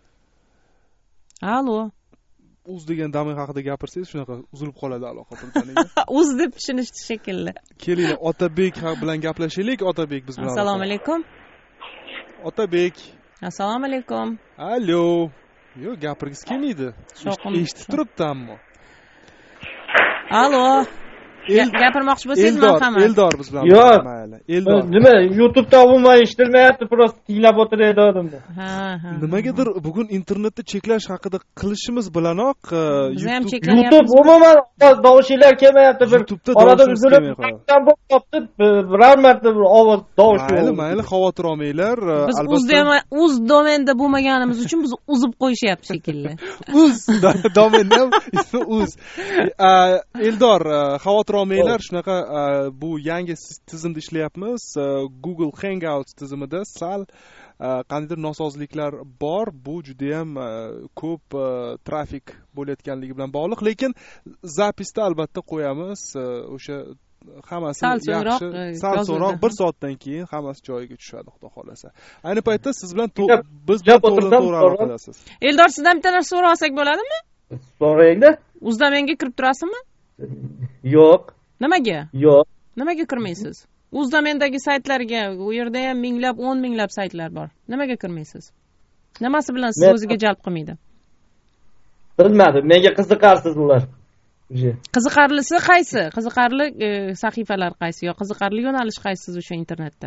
Allo. Uz degan domen haqida gapirsangiz shunaqa uzilib qoladi aloqa birdaniga. Uz deb tushunishdi shekilli. Kelinglar, Otabek bilan gaplashaylik. Otabek biz bilan. Assalomu alaykum. Otabek. Assalomu alaykum. Allo. Yo'q, gapirgisi kelmaydi. Eshitib turibdi ammo. Allo. gapirmoqchi bo'lsangiz marhamat. Eldor biz bilan. Yo'q. Mayli. Eldor. Nima YouTube'da umuman eshitilmayapti, prosta tinglab o'tirayotgandim. Ha, ha. Nimagadir bugun internetni cheklash haqida qilishimiz bilanoq biz ham cheklanyapmiz. YouTube umuman tovushlar kelmayapti. Bir orada uzilib qolibdi, biror marta ovoz tovush yo'q. Mayli, mayli, xavotir olmanglar. Biz uz domenda bo'lmaganimiz uchun biz uzib qo'yishyapti shekilli. Uz domenda ismi uz. Eldor, xavotir olmanglar, shunaqa bu yangi tizimda ishlayapmiz. Google Hangouts tizimida sal qandaydir nosozliklar bor. Bu juda ham ko'p trafik bo'layotganligi bilan bog'liq, lekin zapisda albatta qo'yamiz. O'sha hammasi yaxshi, sal so'roq bir soatdan keyin hammasi joyiga tushadi, xudo xolasa. Ayni paytda siz bilan biz bilan to'g'ri aloqadasiz. Eldor, sizdan bitta narsa so'rab olsak bo'ladimi? So'rayingda. Uzdamenga kirib turasizmi? Yo'q. Nimaga? Yo'q. Nimaga kirmaysiz? Uzdamendagi saytlarga, u yerda ham minglab, o'n minglab saytlar bor. Nimaga kirmaysiz? Nimasi bilan sizni o'ziga jalb qilmaydi? Bilmadim, menga qiziqarsiz ular. Qiziqarlisi qaysi? Qiziqarli sahifalar qaysi yo qiziqarli yo'nalish qaysi siz uchun internetda?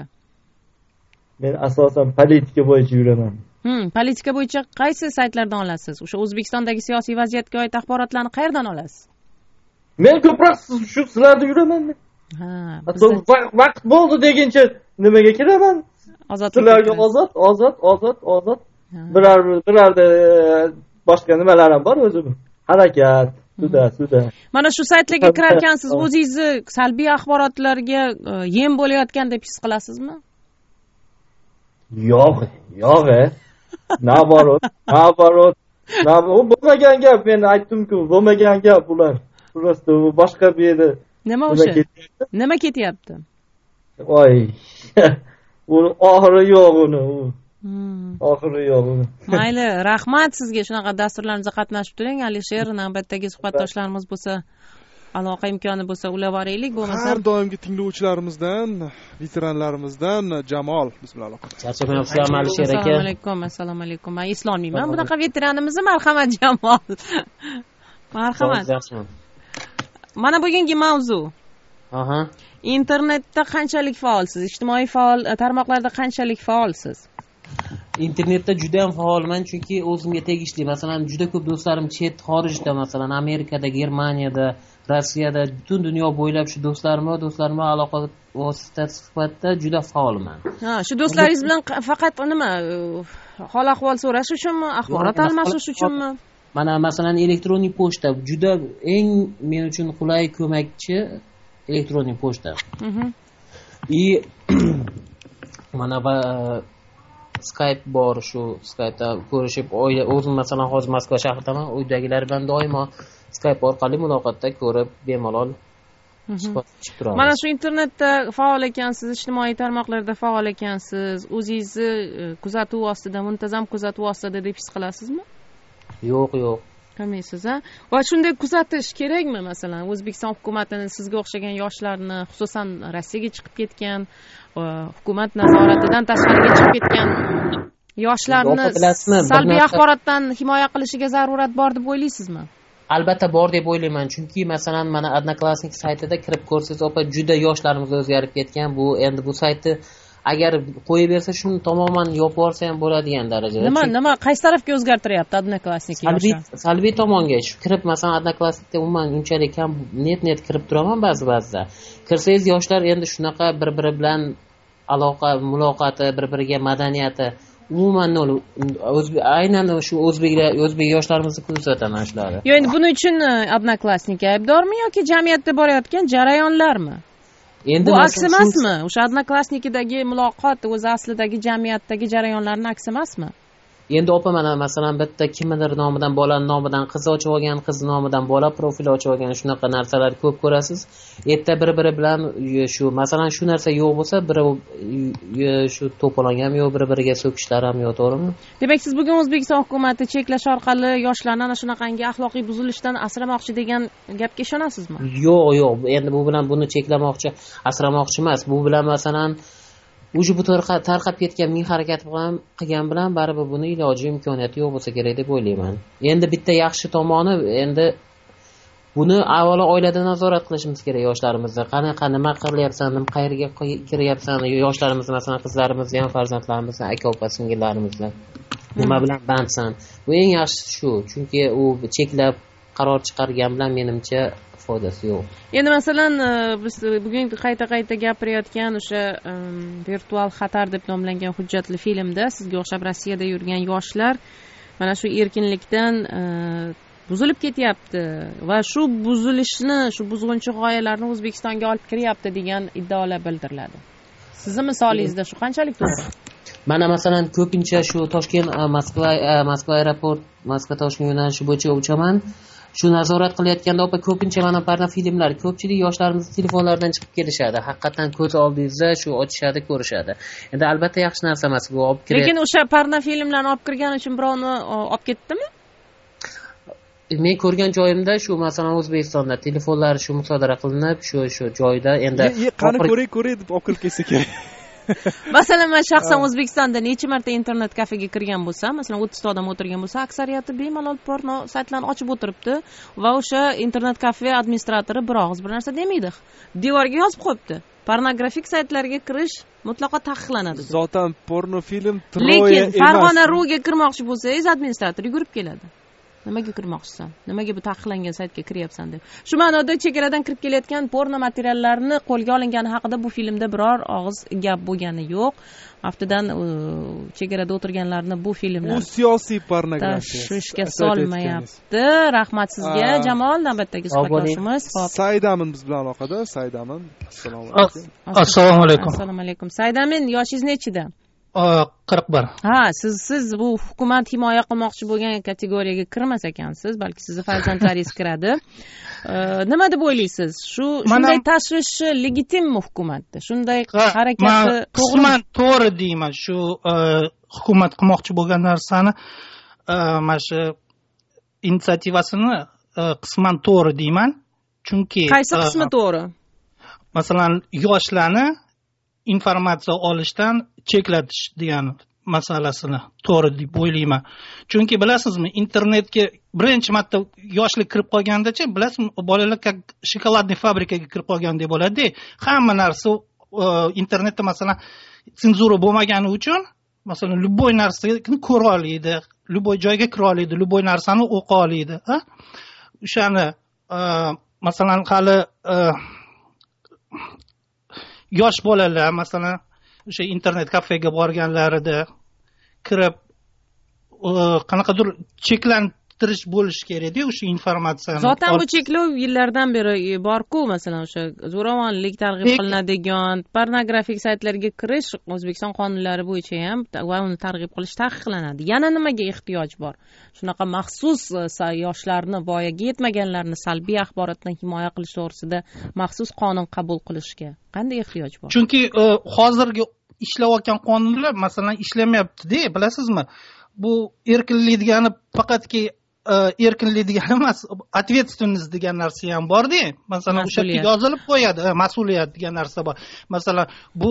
Men asosan politika bo'yicha yuraman. Hmm, politika bo'yicha qaysi saytlardan olasiz? O'sha O'zbekistondagi siyosiy vaziyatga oid axborotlarni qayerdan olasiz? Men ko'proq shu sizlarda yuraman. Ha, vaqt bo'ldi deguncha nimaga kiraman? Sizlarga ozod, ozod, ozod, ozod. Biror birorda boshqa nimalar ham bor o'zim. Harakat, suda, suda. Mana shu saytlarga kirar ekansiz, o'zingizni salbiy axborotlarga yem bo'layotgan deb his qilasizmi? Yo'q, yo'q. Naborot, naborot. Naborot bo'lmagan gap, men aytdim-ku, bo'lmagan gap ular. Prosta boshqa bir yerda. Nima o'sha? Nima ketyapti? Voy. Uni oxiri yo'q uni. Oxiri yo'q uni. Mayli, rahmat sizga shunaqa dasturlarimizda qatnashib turing. Alisher, navbatdagi suhbatdoshlarimiz bo'lsa, aloqa imkoni bo'lsa ulayveraylik, bo'lmasa har doimgi tinglovchilarimizdan, veteranlarimizdan Jamol biz bilan aloqada. Assalomu alaykum Alisher aka. Assalomu alaykum, assalomu alaykum. Men islomiyman. Bunaqa veteranimizni marhamat Jamol. Marhamat. Mana bugungi mavzu. Aha. Internetda qanchalik faolsiz? Ijtimoiy faol tarmoqlarda qanchalik faolsiz? Internetda juda ham faolman, chunki o'zimga tegishli. Masalan, juda ko'p do'stlarim chet xorijda, masalan, Amerikada, Germaniyada, Rossiyada, butun dunyo bo'ylab shu do'stlarim va do'stlarim bilan aloqa vositasi sifatida juda faolman. Ha, shu do'stlaringiz bilan faqat nima, hol ahvol so'rash uchunmi, axborot almashish uchunmi? Mana masalan elektronik pochta juda eng men uchun qulay ko'makchi elektronik pochta. И mana va Skype bor, shu Skype'da ko'rishib, o'zim masalan hozir Moskva shahridaman, uydagilar bilan doimo Skype orqali muloqotda ko'rib, bemalol suhbatlashib turamiz. Mana shu internetda faol ekansiz, ijtimoiy tarmoqlarda faol ekansiz, o'zingizni kuzatuv ostida, muntazam kuzatuv ostida deb his qilasizmi? Yo'q, yo'q. Qilmaysiz, ha? Va shunday kuzatish kerakmi, masalan, O'zbekiston hukumatini sizga o'xshagan yoshlarni, xususan Rossiyaga chiqib ketgan, hukumat nazoratidan tashqariga chiqib ketgan yoshlarni salbiy axborotdan himoya qilishiga zarurat bor deb o'ylaysizmi? Albatta bor deb o'ylayman, chunki masalan mana Odnoklassnik saytida kirib ko'rsangiz, opa juda yoshlarimiz o'zgarib ketgan. Bu endi bu saytni agar qo'yib bersa shuni tamoman yopib yuborsa ham bo'ladigan darajada. Nima, nima qaysi tarafga o'zgartiryapti Odnoklassnik? Salbiy, salbiy tomonga. Shu kirib masalan Odnoklassnikda umuman unchalik kam net-net kirib turaman ba'zi-ba'zida. Kirsangiz yoshlar endi shunaqa bir-biri bilan aloqa, muloqoti, bir-biriga madaniyati umuman nol. Aynan shu o'zbeklar, o'zbek yoshlarimizni kuzataman shularni. Yo, endi buning uchun Odnoklassnik aybdormi yoki jamiyatda borayotgan jarayonlarmi? Endi bu aks emasmi? O'sha Odnoklassnikidagi muloqot o'zi aslidagi jamiyatdagi jarayonlarning aksi emasmi? Endi opa mana masalan bitta kimdir nomidan, bolani nomidan qiz ochib olgan, qiz nomidan bola profil ochib olgan shunaqa narsalar ko'p ko'rasiz. Erta bir-biri bilan shu masalan shu narsa yo'q bo'lsa, biri shu to'polon ham yo'q, bir-biriga so'kishlar ham yo'q, to'g'rimi? Demak, siz bugun O'zbekiston hukumati cheklash orqali yoshlarni ana shunaqangi axloqiy buzilishdan asramoqchi degan gapga ishonasizmi? Yo'q, yo'q. Endi bu bilan buni cheklamoqchi, asramoqchi emas. Bu bilan masalan Uji bu tarqab ketgan ming harakat bilan qilgan bilan baribir buni iloji imkoniyati yo'q bo'lsa kerak deb o'ylayman. Endi bitta yaxshi tomoni endi buni avvalo oilada nazorat qilishimiz kerak yoshlarimizni. qanaqa nima qilyapsan, qayerga kiryapsan, yoshlarimizni masalan qizlarimizni ham farzandlarimizni, aka opa singillarimizni nima bilan bandsan. Bu eng yaxshisi shu, chunki u cheklab qaror chiqargan bilan menimcha foydasi yo'q. Endi masalan biz bugun qayta qayta gapirayotgan o'sha virtual xatar deb nomlangan hujjatli filmda sizga o'xshab Rossiyada yurgan yoshlar mana shu erkinlikdan buzilib ketyapti va shu buzilishni, shu buzg'unchi g'oyalarni O'zbekistonga olib kiryapti degan iddaolar bildiriladi. Sizni misolingizda shu qanchalik to'g'ri? Mana masalan ko'pincha shu Toshkent Moskva Moskva aeroport, Moskva Toshkent yo'nalishi bo'yicha uchaman. Shu nazorat qilayotganda opa ko'pincha mana porno filmlar ko'pchilik yoshlarimiz telefonlaridan chiqib kelishadi. Haqiqatan ko'z oldingizda shu ochishadi, ko'rishadi. Endi albatta yaxshi narsa emas bu olib kirib. Lekin o'sha porno filmlarni olib kirgani uchun birovni olib ketdimi? Men ko'rgan joyimda shu masalan O'zbekistonda telefonlar shu musodara qilinib, shu shu joyda endi qani ko'ray ko'ray deb olib kelsa kerak. Masalan, men shaxsan O'zbekistonda necha marta internet kafega kirgan bo'lsam, masalan o'ttiz ta odam o'tirgan bo'lsa, aksariyati bemalol porno saytlarni ochib o'tiribdi va o'sha internet kafe administratori bir og'iz bir narsa demaydi. Devorga yozib qo'yibdi. Pornografik saytlarga kirish mutlaqo taqiqlanadi. Zotan porno film Troya Lekin emas. Farg'ona ruga kirmoqchi bo'lsangiz, administrator yugurib keladi. Nimaga kirmoqchisan? Nimaga bu taqiqlangan saytga kiryapsan deb. Shu ma'noda chegaradan kirib kelayotgan porno materiallarini qo'lga olingani haqida bu filmda biror og'iz gap bo'lgani yo'q. Aftidan chegarada o'tirganlarni bu filmlar u siyosiy pornografiya tashvishga solmayapti. Rahmat sizga, Jamol. Navbatdagi suhbatdoshimiz. Saydamin biz bilan aloqada. Saydamin. Assalomu alaykum. Assalomu alaykum. Assalomu alaykum. Saydamin, yoshingiz nechida? qirq bir. Ha, siz siz bu hukumat himoya qilmoqchi bo'lgan kategoriyaga kirmas ekansiz, balki sizni farzandlaringiz kiradi. Nima deb o'ylaysiz? Shu shunday tashvishi legitimmi hukumatda? Shunday harakati to'g'rimi? Men to'g'ri deyman. Shu hukumat qilmoqchi bo'lgan narsani mana shu inisiativasini qisman to'g'ri deyman. Chunki qaysi qismi to'g'ri? Masalan, yoshlarni informatsiya olishdan cheklatish degan masalasini to'g'ri deb o'ylayman. Chunki bilasizmi, internetga birinchi marta yoshlik kirib qolgandacha, bilasizmi, bolalar shokoladniy fabrikaga kirib qolgandek bo'ladi. Hamma narsa internetda masalan senzura bo'lmagani uchun, masalan, любой narsani ko'ra oladi, любой joyga kira oladi, любой narsani o'qiy oladi. O'shani masalan hali yosh bolalar masalan o'sha internet kafega borganlarida kirib qanaqadir cheklantirish bo'lishi kerak-da o'sha informatsiyani. Zotan bu cheklov yillardan beri bor-ku, masalan o'sha zo'ravonlik targ'ib qilinadigan pornografik saytlarga kirish O'zbekiston qonunlari bo'yicha ham va uni targ'ib qilish taqiqlanadi. Yana nimaga ehtiyoj bor? Shunaqa maxsus yoshlarni, voyaga yetmaganlarni salbiy axborotdan himoya qilish to'g'risida maxsus qonun qabul qilishga qanday ehtiyoj bor? Chunki hozirgi ishlayotgan qonunlar masalan ishlamayapti-da, bilasizmi? Bu erkinlik degani faqatki erkinlik degani emas, ответственность degan narsa ham bor-da. Masalan, o'sha yerga yozilib qo'yadi, mas'uliyat degan narsa bor. Masalan, bu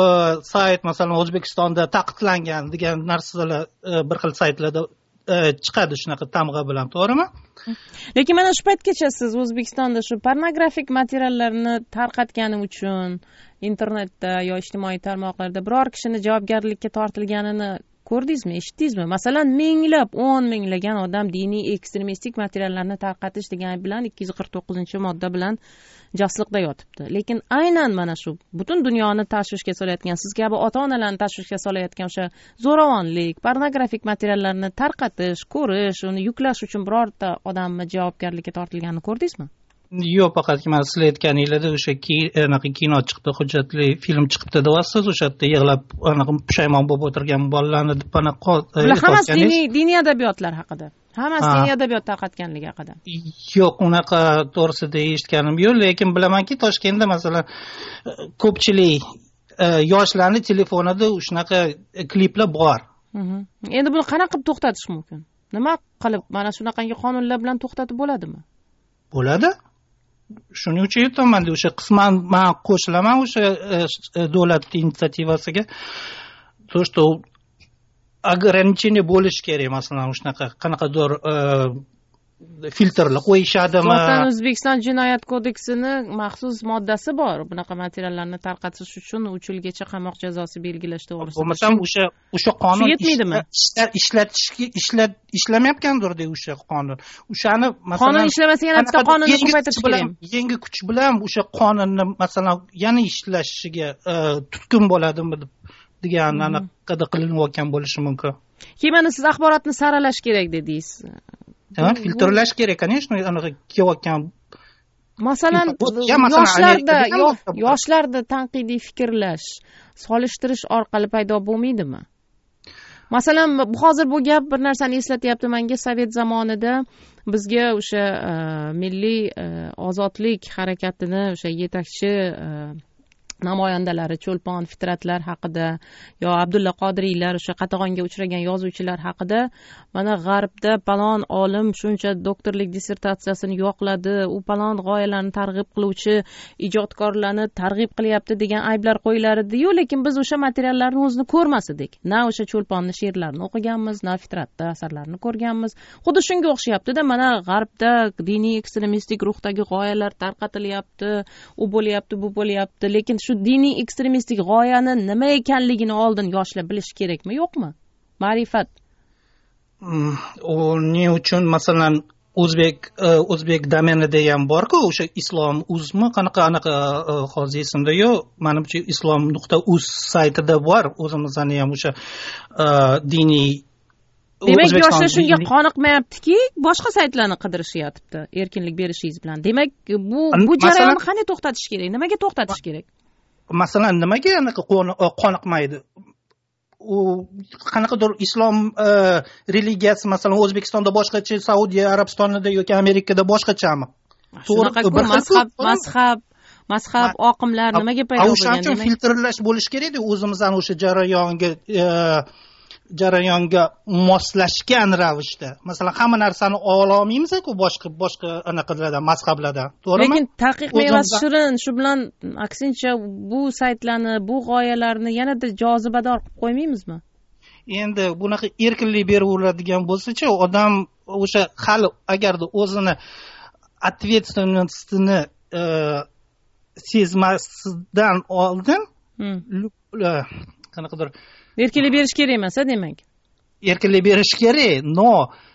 sayt masalan O'zbekistonda taqiqlangan degan narsalar bir xil saytlarda chiqadi shunaqa tamg'a bilan, to'g'rimi? Lekin mana shu paytgacha siz O'zbekistonda shu pornografik materiallarni tarqatgani uchun internetda yo ijtimoiy tarmoqlarda biror kishini javobgarlikka tortilganini ko'rdingizmi, eshitdingizmi? Masalan, minglab, o'n minglagan odam diniy ekstremistik materiallarni tarqatish degan bilan ikki yuz qirq to'qqizinchi modda bilan jasliqda yotibdi. Lekin aynan mana shu butun dunyoni tashvishga solayotgan, siz kabi ota-onalarni tashvishga solayotgan o'sha zo'ravonlik, pornografik materiallarni tarqatish, ko'rish, uni yuklash uchun birorta odamni javobgarlikka tortilganini ko'rdingizmi? Yo'q, faqat men sizlar aytganingizda o'sha anaqa kino chiqdi, hujjatli film chiqdi deyapsiz, o'sha yerda yig'lab anaqa pushaymon bo'lib o'tirgan bolalarni deb anaqa. Bular hammasi diniy diniy adabiyotlar haqida. Hammasi diniy adabiyot tarqatganligi haqida. Yo'q, unaqa to'g'risida eshitganim yo'q, lekin bilamanki Toshkentda masalan ko'pchilik yoshlarni telefonida shunaqa kliplar bor. Endi buni qanaqa qilib to'xtatish mumkin? Nima qilib mana shunaqangi qonunlar bilan to'xtatib bo'ladimi? Bo'ladi. Shuning uchun aytaman, o'sha qisman men qo'shilaman o'sha davlat inisiativasiga. То, что ограничение bo'lishi kerak, masalan, shunaqa qanaqadir filtrlar qo'yishadimi? Zotan O'zbekiston jinoyat kodeksini maxsus moddasi bor. Bunaqa materiallarni tarqatish uchun uch yilgacha qamoq jazosi belgilash to'g'risida. Bo'lmasam o'sha o'sha qonun ishlatishga ishlat ishlamayotgandir-da o'sha qonun. O'shani masalan qonun ishlamasa yana bitta qonunni ko'paytirish kerak. Yangi kuch bilan o'sha qonunni masalan yana ishlashiga tutqun bo'ladimi degan aniqada qilinayotgan bo'lishi mumkin. Keyin mana siz axborotni saralash kerak dedingiz. Evet, filtrlash kerak, конечно, anaqa kelayotgan. Masalan, yoshlarda yoshlarda tanqidiy fikrlash, solishtirish orqali paydo bo'lmaydimi? Masalan, hozir bu gap bir narsani eslatyapti menga. Sovet zamonida bizga o'sha milliy ozodlik harakatini o'sha yetakchi namoyandalari Cho'lpon Fitratlar haqida yo Abdulla Qodiriylar, o'sha qatag'onga uchragan yozuvchilar haqida mana g'arbda palon olim shuncha doktorlik dissertatsiyasini yo'qladi, u palon g'oyalarni targ'ib qiluvchi ijodkorlarni targ'ib qilyapti degan ayblar qo'yilar edi-yu, lekin biz o'sha materiallarni o'zini ko'rmas edik. Na o'sha Cho'lponni she'rlarini o'qiganmiz, na Fitratda asarlarini ko'rganmiz. Xuddi shunga o'xshayapti-da, mana g'arbda diniy ekstremistik ruhdagi g'oyalar tarqatilyapti, u bo'lyapti, bu bo'lyapti, lekin shu diniy ekstremistik g'oyani nima ekanligini oldin yoshlar bilish kerakmi, yo'qmi? Ma'rifat. Uning uchun masalan o'zbek o'zbek domenida ham bor-ku, o'sha islom uzmi qanaqa anaqa hozir esimda yo'q. Menimcha islom nuqta uz saytida bor, o'zimizning ham o'sha diniy. Demak, yoshlar shunga qoniqmayaptiki, boshqa saytlarni qidirishyapti erkinlik berishingiz bilan. Demak, bu bu jarayonni qanday to'xtatish kerak? Nimaga to'xtatish kerak? Masalan, nimaga anaqa qoniqmaydi? U qanaqadir islom religiyasi masalan O'zbekistonda boshqacha, Saudiya Arabistonida yoki Amerikada boshqachami? To'g'ri, mazhab, mazhab, mazhab oqimlar nimaga paydo bo'lgan? O'sha uchun filtrlash bo'lish kerak-da, o'zimizdan o'sha jarayonga jarayonga moslashgan ravishda. Masalan, hamma narsani ola olmaymiz-ku boshqa boshqa anaqalardan, mazhablardan. To'g'rimi? Lekin taqiq mevasi shirin, shu bilan aksincha bu saytlarni, bu g'oyalarni yanada jozibador qilib qo'ymaymizmi? Endi bunaqa erkinlik beraveradigan bo'lsa-chi, odam o'sha hali agarda o'zini ответственностini sezmasdan oldin qanaqadir erkinlik berish kerak emas, demak. Erkinlik berish kerak, no.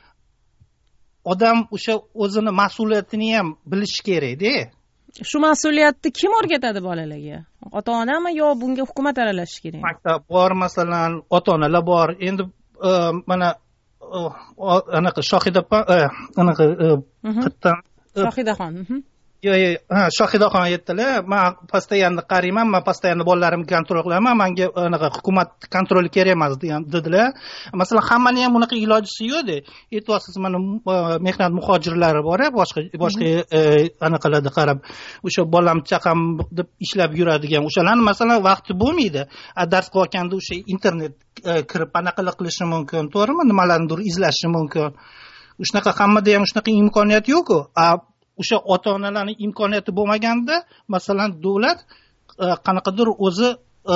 Odam o'sha o'zini mas'uliyatini ham bilish kerak-da. Shu mas'uliyatni kim o'rgatadi bolalarga? Ota-onami yo bunga hukumat aralashishi kerak? Maktab bor, masalan, ota-onalar bor. Endi mana anaqa Shohida anaqa qattan Shohidaxon. Yo'q, yo'q, ha, Shohidaxon aytdilar. Men постоянно qarayman, men postoyanno bolalarimni kontrol qilaman, menga anaqa hukumat kontroli kerak emas degan dedilar. Masalan, hammani ham bunaqa ilojisi yo'q-da. E'tiborsiz mana mehnat muhojirlari bor, boshqa boshqa anaqalarda qarab, o'sha bolam chaqam deb ishlab yuradigan, o'shalarni masalan vaqti bo'lmaydi. Dars qilayotganda o'sha internet kirib anaqa qilishi mumkin, to'g'rimi? Nimalarnidir izlashi mumkin. Shunaqa hammada ham shunaqa imkoniyat yo'q-ku. O'sha ota-onalarning imkoniyati bo'lmaganda, masalan, davlat qanaqadir o'zi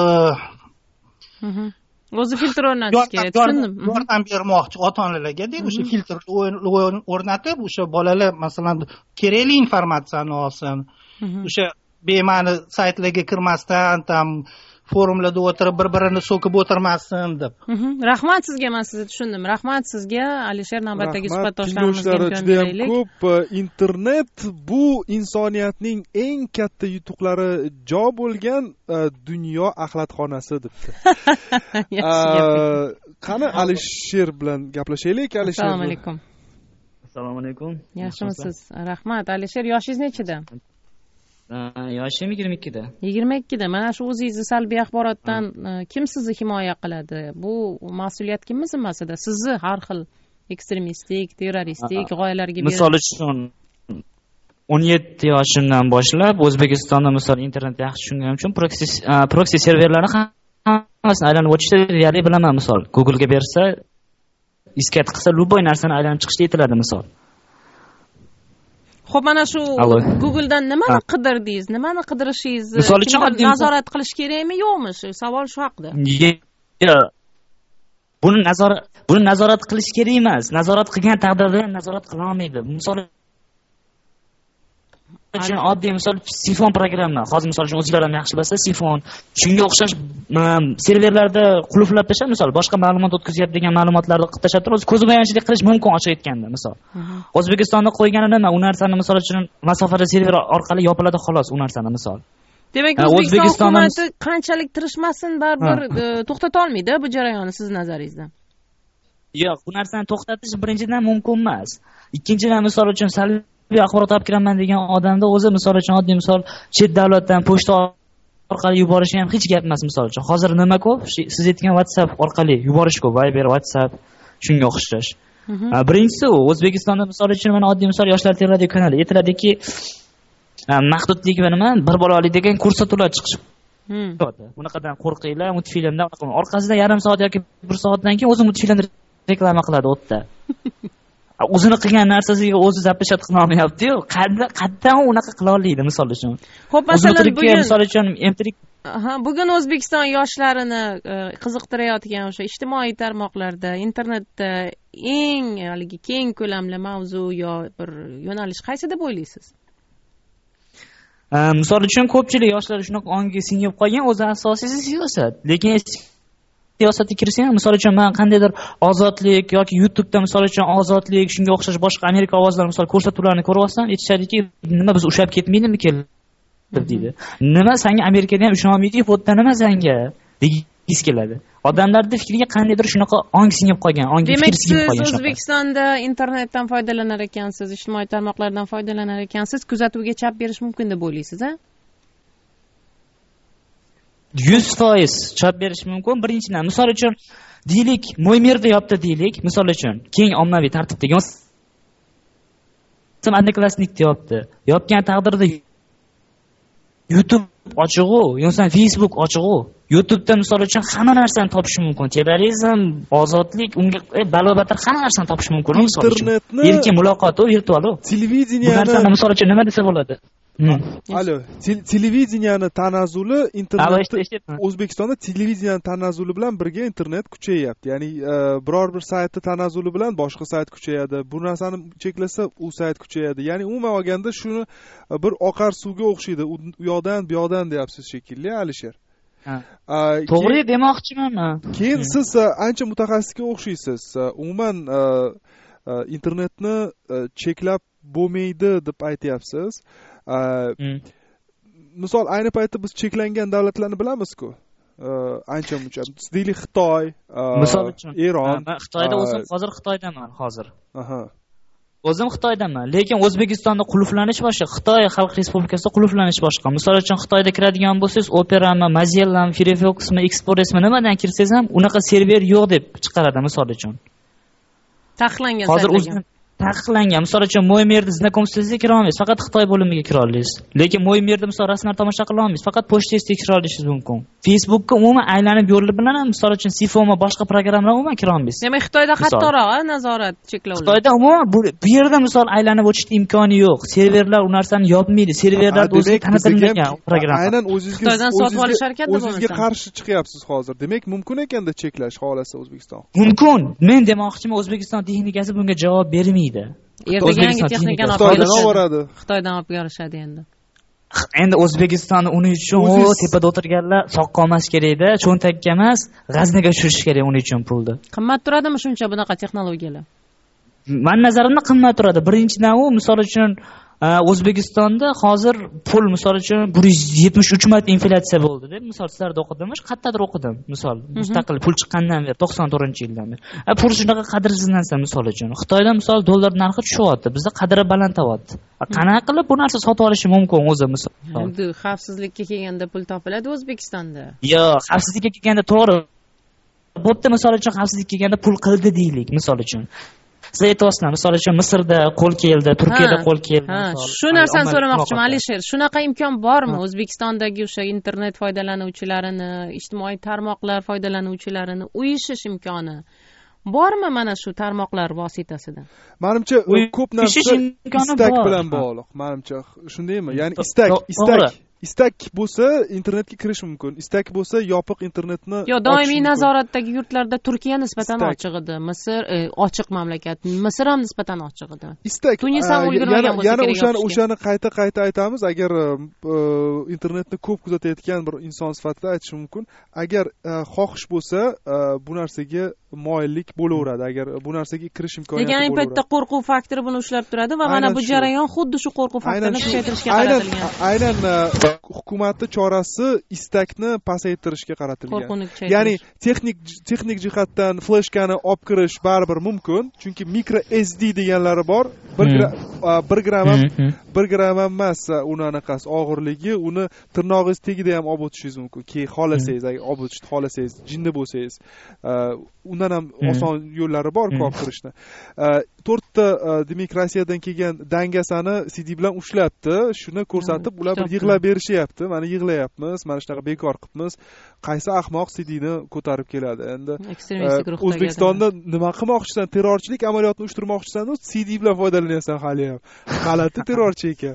o'zi filtr o'rnatish kerak. Tushundim. Yordam bermoqchi ota-onalarga-da, o'sha filtr o'rnatib, o'sha bolalar masalan kerakli informatsiyani olsin. O'sha bema'ni saytlarga kirmasdan, tam forumlarda o'tirib bir-birini so'kib o'tirmasin deb. Rahmat sizga, men sizni tushundim. Rahmat sizga, Alisher, navbatdagi suhbatdoshlarimizga imkon beraylik. Ko'p internet bu insoniyatning eng katta yutuqlari jo bo'lgan dunyo axlatxonasi debdi. Qani Alisher bilan gaplashaylik, Alisher. Assalomu alaykum. Assalomu alaykum. Yaxshimisiz? Rahmat. Alisher, yoshingiz nechida? Yoshim yigirma ikkida. yigirma ikkida. Mana shu o'zingizni salbiy axborotdan kim sizni himoya qiladi? Bu mas'uliyat kimning zimmasida? Sizni har xil ekstremistik, terroristik g'oyalarga berish. Misol uchun o'n yetti yoshimdan boshlab O'zbekistonda misol internet yaxshi tushunganim uchun proksi proksi serverlarni hammasini aylanib o'tishda deyarli bilaman. Misol Google ga bersa, iskat qilsa, любой narsani aylanib chiqishda aytiladi misol. Xo'p, mana shu Google dan nimani qidirdingiz? Nimani qidirishingizni misol uchun nazorat qilish kerakmi, yo'qmi? Savol shu haqida. buni nazorat buni nazorat qilish kerak emas. Nazorat qilgan taqdirda ham nazorat qila olmaydi. Misol uchun oddiy misol sifon programma. Hozir misol uchun o'zinglar ham yaxshi bilasiz, sifon. Shunga o'xshash serverlarda qulflab tashlab, misol boshqa ma'lumot o'tkazyapti degan ma'lumotlarni qilib tashlab turib, o'zi ko'zbo'yonchilik qilish mumkin ochiq aytganda, misol. O'zbekistonda qo'ygani nima? U narsani misol uchun masofada server orqali yopiladi xolos u narsani misol. Demak, O'zbekiston hukumati qanchalik tirishmasin, baribir to'xtata olmaydi bu jarayonni siz nazaringizda. Yo'q, bu narsani to'xtatish birinchidan mumkin emas. Ikkinchidan misol uchun salbiy axborot olib kiraman degan odamda o'zi misol uchun oddiy misol chet davlatdan pochta orqali yuborishi ham hech gap emas misol uchun. Hozir nima ko'p? Siz aytgan WhatsApp orqali yuborish ko'p, Viber, WhatsApp shunga o'xshash. Birinchisi u O'zbekistonda misol uchun mana oddiy misol yoshlar televideniya kanali aytiladiki, mahdudlik va nima bir bolali degan ko'rsatuvlar chiqishi. Bunaqadan qo'rqinglar, multfilmdan orqasidan yarim soat yoki bir soatdan keyin o'zi multfilmni reklama qiladi o'tda. O'zini qilgan narsasiga o'zi zapashat qila olmayapti-yu. Qatdan unaqa qila olmaydi misol uchun. Xo'p, masalan bugun misol uchun emtirik Aha, bugun O'zbekiston yoshlarini qiziqtirayotgan o'sha ijtimoiy tarmoqlarda, internetda eng haligi keng ko'lamli mavzu yo bir yo'nalish qaysi deb o'ylaysiz? Misol uchun ko'pchilik yoshlar shunaqa ongiga singib qolgan, o'zi asosiysi siyosat. Lekin siyosatga kirsa ham misol uchun men qandaydir ozodlik yoki YouTube'da misol uchun ozodlik shunga o'xshash boshqa Amerika ovozlari misol ko'rsatuvlarni ko'rib olsam, aytishadiki, nima biz ushab ketmaydimi kelib deydi. Nima senga Amerikada ham ushnamaydi, futda nima senga degis keladi. Odamlarning fikriga qandaydir shunaqa ong singib qolgan, ong fikr singib qolgan. Demak, siz O'zbekistonda internetdan foydalanar ekansiz, ijtimoiy tarmoqlardan foydalanar ekansiz, kuzatuvga chap berish mumkin deb o'ylaysiz, a? yuz foiz chap berish mumkin. Birinchidan, misol uchun deylik, Mo'ymerda yopdi deylik, misol uchun keng ommaviy tartibdagi Sam Odnoklassnikda yopdi. Yopgan taqdirda YouTube ochiq-u, yo'qsa Facebook ochiq-u. YouTube'da misol uchun hamma narsani topish mumkin. Terrorizm, ozodlik, unga balobatlar hamma narsani topish mumkin. Misol uchun erkin muloqot u virtual u. Televideniyani bu narsani misol uchun nima desa bo'ladi? Alo, televideniyani tanazzuli internetda O'zbekistonda televideniyani tanazzuli bilan birga internet kuchayyapti. Ya'ni biror bir saytda tanazzuli bilan boshqa sayt kuchayadi. Bu narsani cheklasa u sayt kuchayadi. Ya'ni umuman olganda shuni bir oqar suvga o'xshaydi. U yoqdan bu yoqdan deyapsiz shekilli, Alisher. To'g'ri demoqchiman. Keyin siz ancha mutaxassisga o'xshaysiz. Umuman internetni cheklab bo'lmaydi deb aytyapsiz. Misol ayni paytda biz cheklangan davlatlarni bilamiz-ku. Ancha muncha. Deylik Xitoy, misol uchun Eron. Men Xitoyda o'zim hozir Xitoydaman hozir. Aha. O'zim Xitoydaman, lekin O'zbekistonda qulflanish boshqa, Xitoy Xalq Respublikasida qulflanish boshqa. Misol uchun Xitoyda kiradigan bo'lsangiz, Opera'mi, Mozilla'mi, Firefox'mi, Express'mi nimadan kirsangiz ham unaqa server yo'q deb chiqaradi misol uchun. Taqiqlangan hozir o'zim taqiqlangan. Misol uchun Mo'ymerda znакомствоga kira olmaysiz, faqat Xitoy bo'limiga kira olasiz. Lekin Mo'ymerda misol rasmlar tomosha qila olmaysiz, faqat pochtasida kira olishingiz mumkin. Facebookka umuman aylanib yo'li bilan ham misol uchun Sifoma boshqa programmalar umuman kira olmaysiz. Demak, Xitoyda qattiqroq nazorat cheklovlar. Xitoyda umuman bu yerda misol aylanib o'tishning imkoni yo'q. Serverlar u narsani yopmaydi. Serverlarda o'zi tanatilmagan programma. Aynan o'zingizga Xitoydan sotib olish harakati bo'lmoqda. O'zingizga qarshi chiqyapsiz hozir. Demak, mumkin ekanda cheklash xohlasa O'zbekiston. Mumkin. Men demoqchiman, O'zbekiston texnikasi bunga javob bermaydi. Ertaga yangi texnikani olib kelishadi. Xitoydan olib kelishadi endi. Endi O'zbekistonni uning uchun o tepada o'tirganlar soq qolmas kerak-da, cho'ntakka emas, g'aznaga tushirish kerak uning uchun pulni. Qimmat turadimi shuncha bunaqa texnologiyalar? Men nazarimda qimmat turadi. Birinchidan u misol uchun O'zbekistonda hozir pul misol uchun bir yuz yetmish uch marta inflyatsiya bo'ldi deb misol sizlarda o'qidim, qayerdadir o'qidim. Misol mustaqil pul chiqqandan beri to'qson to'rtinchi yildan beri. Pul shunaqa qadrsiz narsa misol uchun. Xitoyda misol dollar narxi tushyapti, bizda qadri balandlayapti. Qanaqa qilib bu narsa sotib olishi mumkin o'zi misol? Endi xavfsizlikka kelganda pul topiladi O'zbekistonda. Yo'q, xavfsizlikka kelganda to'g'ri. Bo'pti, misol uchun xavfsizlikka kelganda pul qildi deylik, misol uchun. Siz aytyapsizlar, misol uchun Misrda qo'l keldi, Turkiyada qo'l keldi. Ha, shu narsani so'ramoqchiman, Alisher. Shunaqa imkon bormi O'zbekistondagi o'sha internet foydalanuvchilarini, ijtimoiy tarmoqlar foydalanuvchilarini uyushish imkoni bormi mana shu tarmoqlar vositasida? Menimcha ko'p narsa istak bilan bog'liq. Menimcha shundaymi? Ya'ni istak, istak istak bo'lsa internetga kirish mumkin, istak bo'lsa yopiq internetni yo doimiy nazoratdagi yurtlarda Turkiya nisbatan ochiq edi, Misr ochiq mamlakat, Misr ham nisbatan ochiq edi. Istak Tunis ham ulgurmagan bo'lsa yana kerak. o'shani o'shani qayta qayta aytamiz, agar internetni ko'p kuzatayotgan bir inson sifatida aytishim mumkin, agar xohish bo'lsa bu narsaga moyillik bo'laveradi, agar bu narsaga kirish imkoniyati bo'ladi. Degan paytda qo'rquv faktori buni ushlab turadi va mana bu jarayon xuddi shu qo'rquv faktorini kuchaytirishga qaratilgan. Aynan hukumatning chorasi istakni pasaytirishga qaratilgan. Ya'ni texnik texnik jihatdan fleshkani olib kirish baribir mumkin, chunki micro S D deganlari bor. bir gramm ham bir gramm ham emas uni anaqasi og'irligi, uni tirnog'ingiz tagida ham olib o'tishingiz mumkin. Keyin xohlasangiz, agar olib o'tishni xohlasangiz, jinni bo'lsangiz, undan ham oson yo'llari bor olib kirishni. to'rtta demak Rossiyadan kelgan dangasani C D bilan ushlabdi, shuni ko'rsatib ular bir yig'lab berishyapti. Mana yig'layapmiz, mana shunaqa bekor qilibmiz. Qaysi ahmoq C D'ni ko'tarib keladi? Endi O'zbekistonda nima qilmoqchisan? Terrorchilik amaliyotini uyushtirmoqchisan, C D bilan foydalanyapsan hali ham. G'alati terrorchi ekan.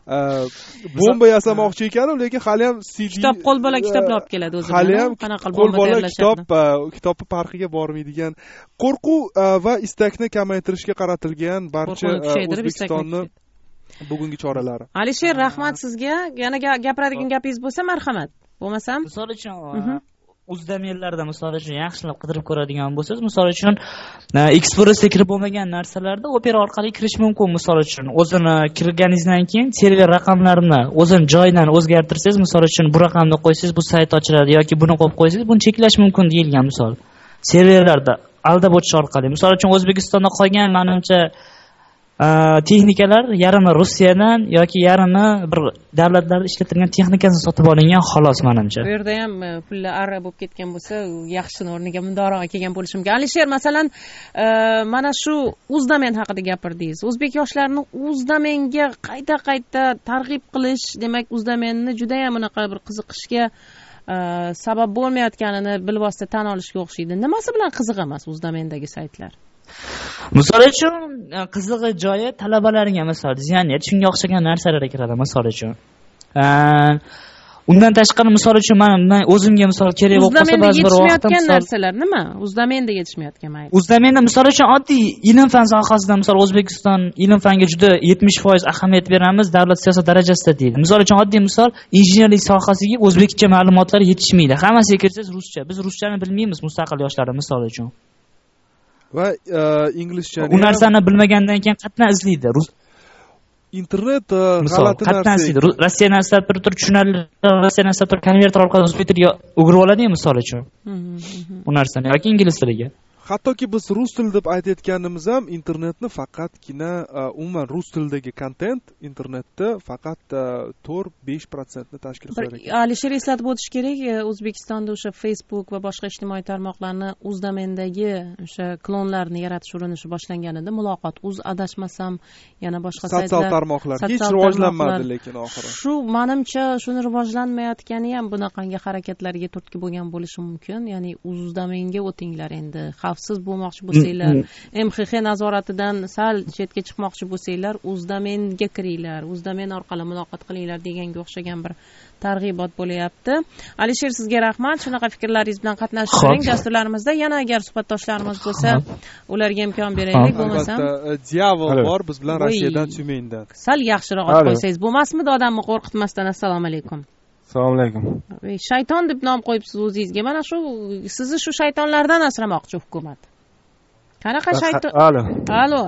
Bomba yasamoqchi ekan, lekin hali ham C D kitob qo'lbola kitoblar olib keladi o'zi. Hali ham qo'lbola kitob kitobni farqiga bormaydigan qo'rquv va istakni kamaytirishga qaratilgan barcha O'zbekistonni bugungi choralari. Alisher, rahmat sizga. Yana gapiradigan gapingiz bo'lsa marhamat. Bo'lmasam, misol uchun uzdamellarda misol uchun yaxshilab qidirib ko'radigan bo'lsangiz, misol uchun Expressga kirib bo'lmagan narsalarda Opera orqali kirish mumkin. Misol uchun o'zini kirganingizdan keyin server raqamlarini o'zini joyidan o'zgartirsangiz, misol uchun bu raqamni qo'ysangiz bu sayt ochiladi yoki buni qo'yib qo'ysangiz buni cheklash mumkin deyilgan misol. Serverlarda aldab o'tish orqali. Misol uchun O'zbekistonda qolgan menimcha texnikalar yarimi Rossiyadan yoki yarimi bir davlatlarda ishlatilgan texnikasini sotib olingan xolos menimcha. Bu yerda ham pullar arra bo'lib ketgan bo'lsa, yaxshini o'rniga mundoqroq kelgan bo'lishi mumkin. Alisher, masalan, mana shu uzdomen haqida gapirdingiz. O'zbek yoshlarini uzdomenga qayta-qayta targ'ib qilish, demak, uzdomenni juda ham unaqa bir qiziqishga sabab bo'lmayotganini bilvosita tan olishga o'xshaydi. Nimasi bilan qiziq emas uzdomendagi saytlar? Misol uchun qizig'i joyi talabalarga misol ziyonet shunga o'xshagan narsalar kiradi misol uchun. Undan tashqari misol uchun men o'zimga misol kerak bo'lib qolsa ba'zi bir vaqtda misol narsalar nima? Uzdamenda yetishmayotgan mayli. Uzdamenda misol uchun oddiy ilm fan sohasida misol O'zbekiston ilm fanga juda yetmish foiz ahamiyat beramiz davlat siyosat darajasida deydi. Misol uchun oddiy misol injenerlik sohasiga o'zbekcha ma'lumotlar yetishmaydi. Hammasiga kirsangiz ruscha. Biz ruschani bilmaymiz mustaqil yoshlar misol uchun. Va inglizcha u narsani bilmagandan keyin qatdan izlaydi. Internet g'alati narsa. Rossiya narsasi bir tur tushunarli, Rossiya narsasi bir konverter orqali o'zbek tiliga o'girib oladi-yu misol uchun. Bu narsani yoki ingliz tiliga. Hattoki biz rus tili deb aytayotganimiz ham internetni faqatgina umuman rus tilidagi kontent internetda faqat to'rt besh prosent ni tashkil qiladi. Alisher eslatib o'tish kerak, O'zbekistonda o'sha Facebook va boshqa ijtimoiy tarmoqlarni uzdomendagi o'sha klonlarni yaratish urinishi boshlangan edi. Muloqot uz adashmasam, yana boshqa saytlar. Sotsial tarmoqlar hech rivojlanmadi lekin oxiri. Shu menimcha shuni rivojlanmayotgani ham bunaqangi harakatlarga turtki bo'lgan bo'lishi mumkin. Ya'ni uzdomenga o'tinglar endi. Siz bo'lmoqchi bo'lsanglar, M X X nazoratidan sal chetga chiqmoqchi bo'lsanglar, uzdomenga kiringlar, uzdomen orqali muloqot qilinglar deganga o'xshagan bir targ'ibot bo'layapti. Alisher, sizga rahmat. Shunaqa fikrlaringiz bilan qatnashing dasturlarimizda. Yana agar suhbatdoshlarimiz bo'lsa, ularga imkon beraylik, bo'lmasam. Diavol bor biz bilan Rossiyadan, Tyumendan. Sal yaxshiroq olib qo'ysangiz bo'lmasmidi odamni qo'rqitmasdan? Assalomu alaykum. Assalomu alaykum. Shayton deb nom qo'yibsiz o'zingizga. Mana shu sizni shu shaytonlardan asramoqchi hukumat. Qanaqa shayton? Alo. Alo.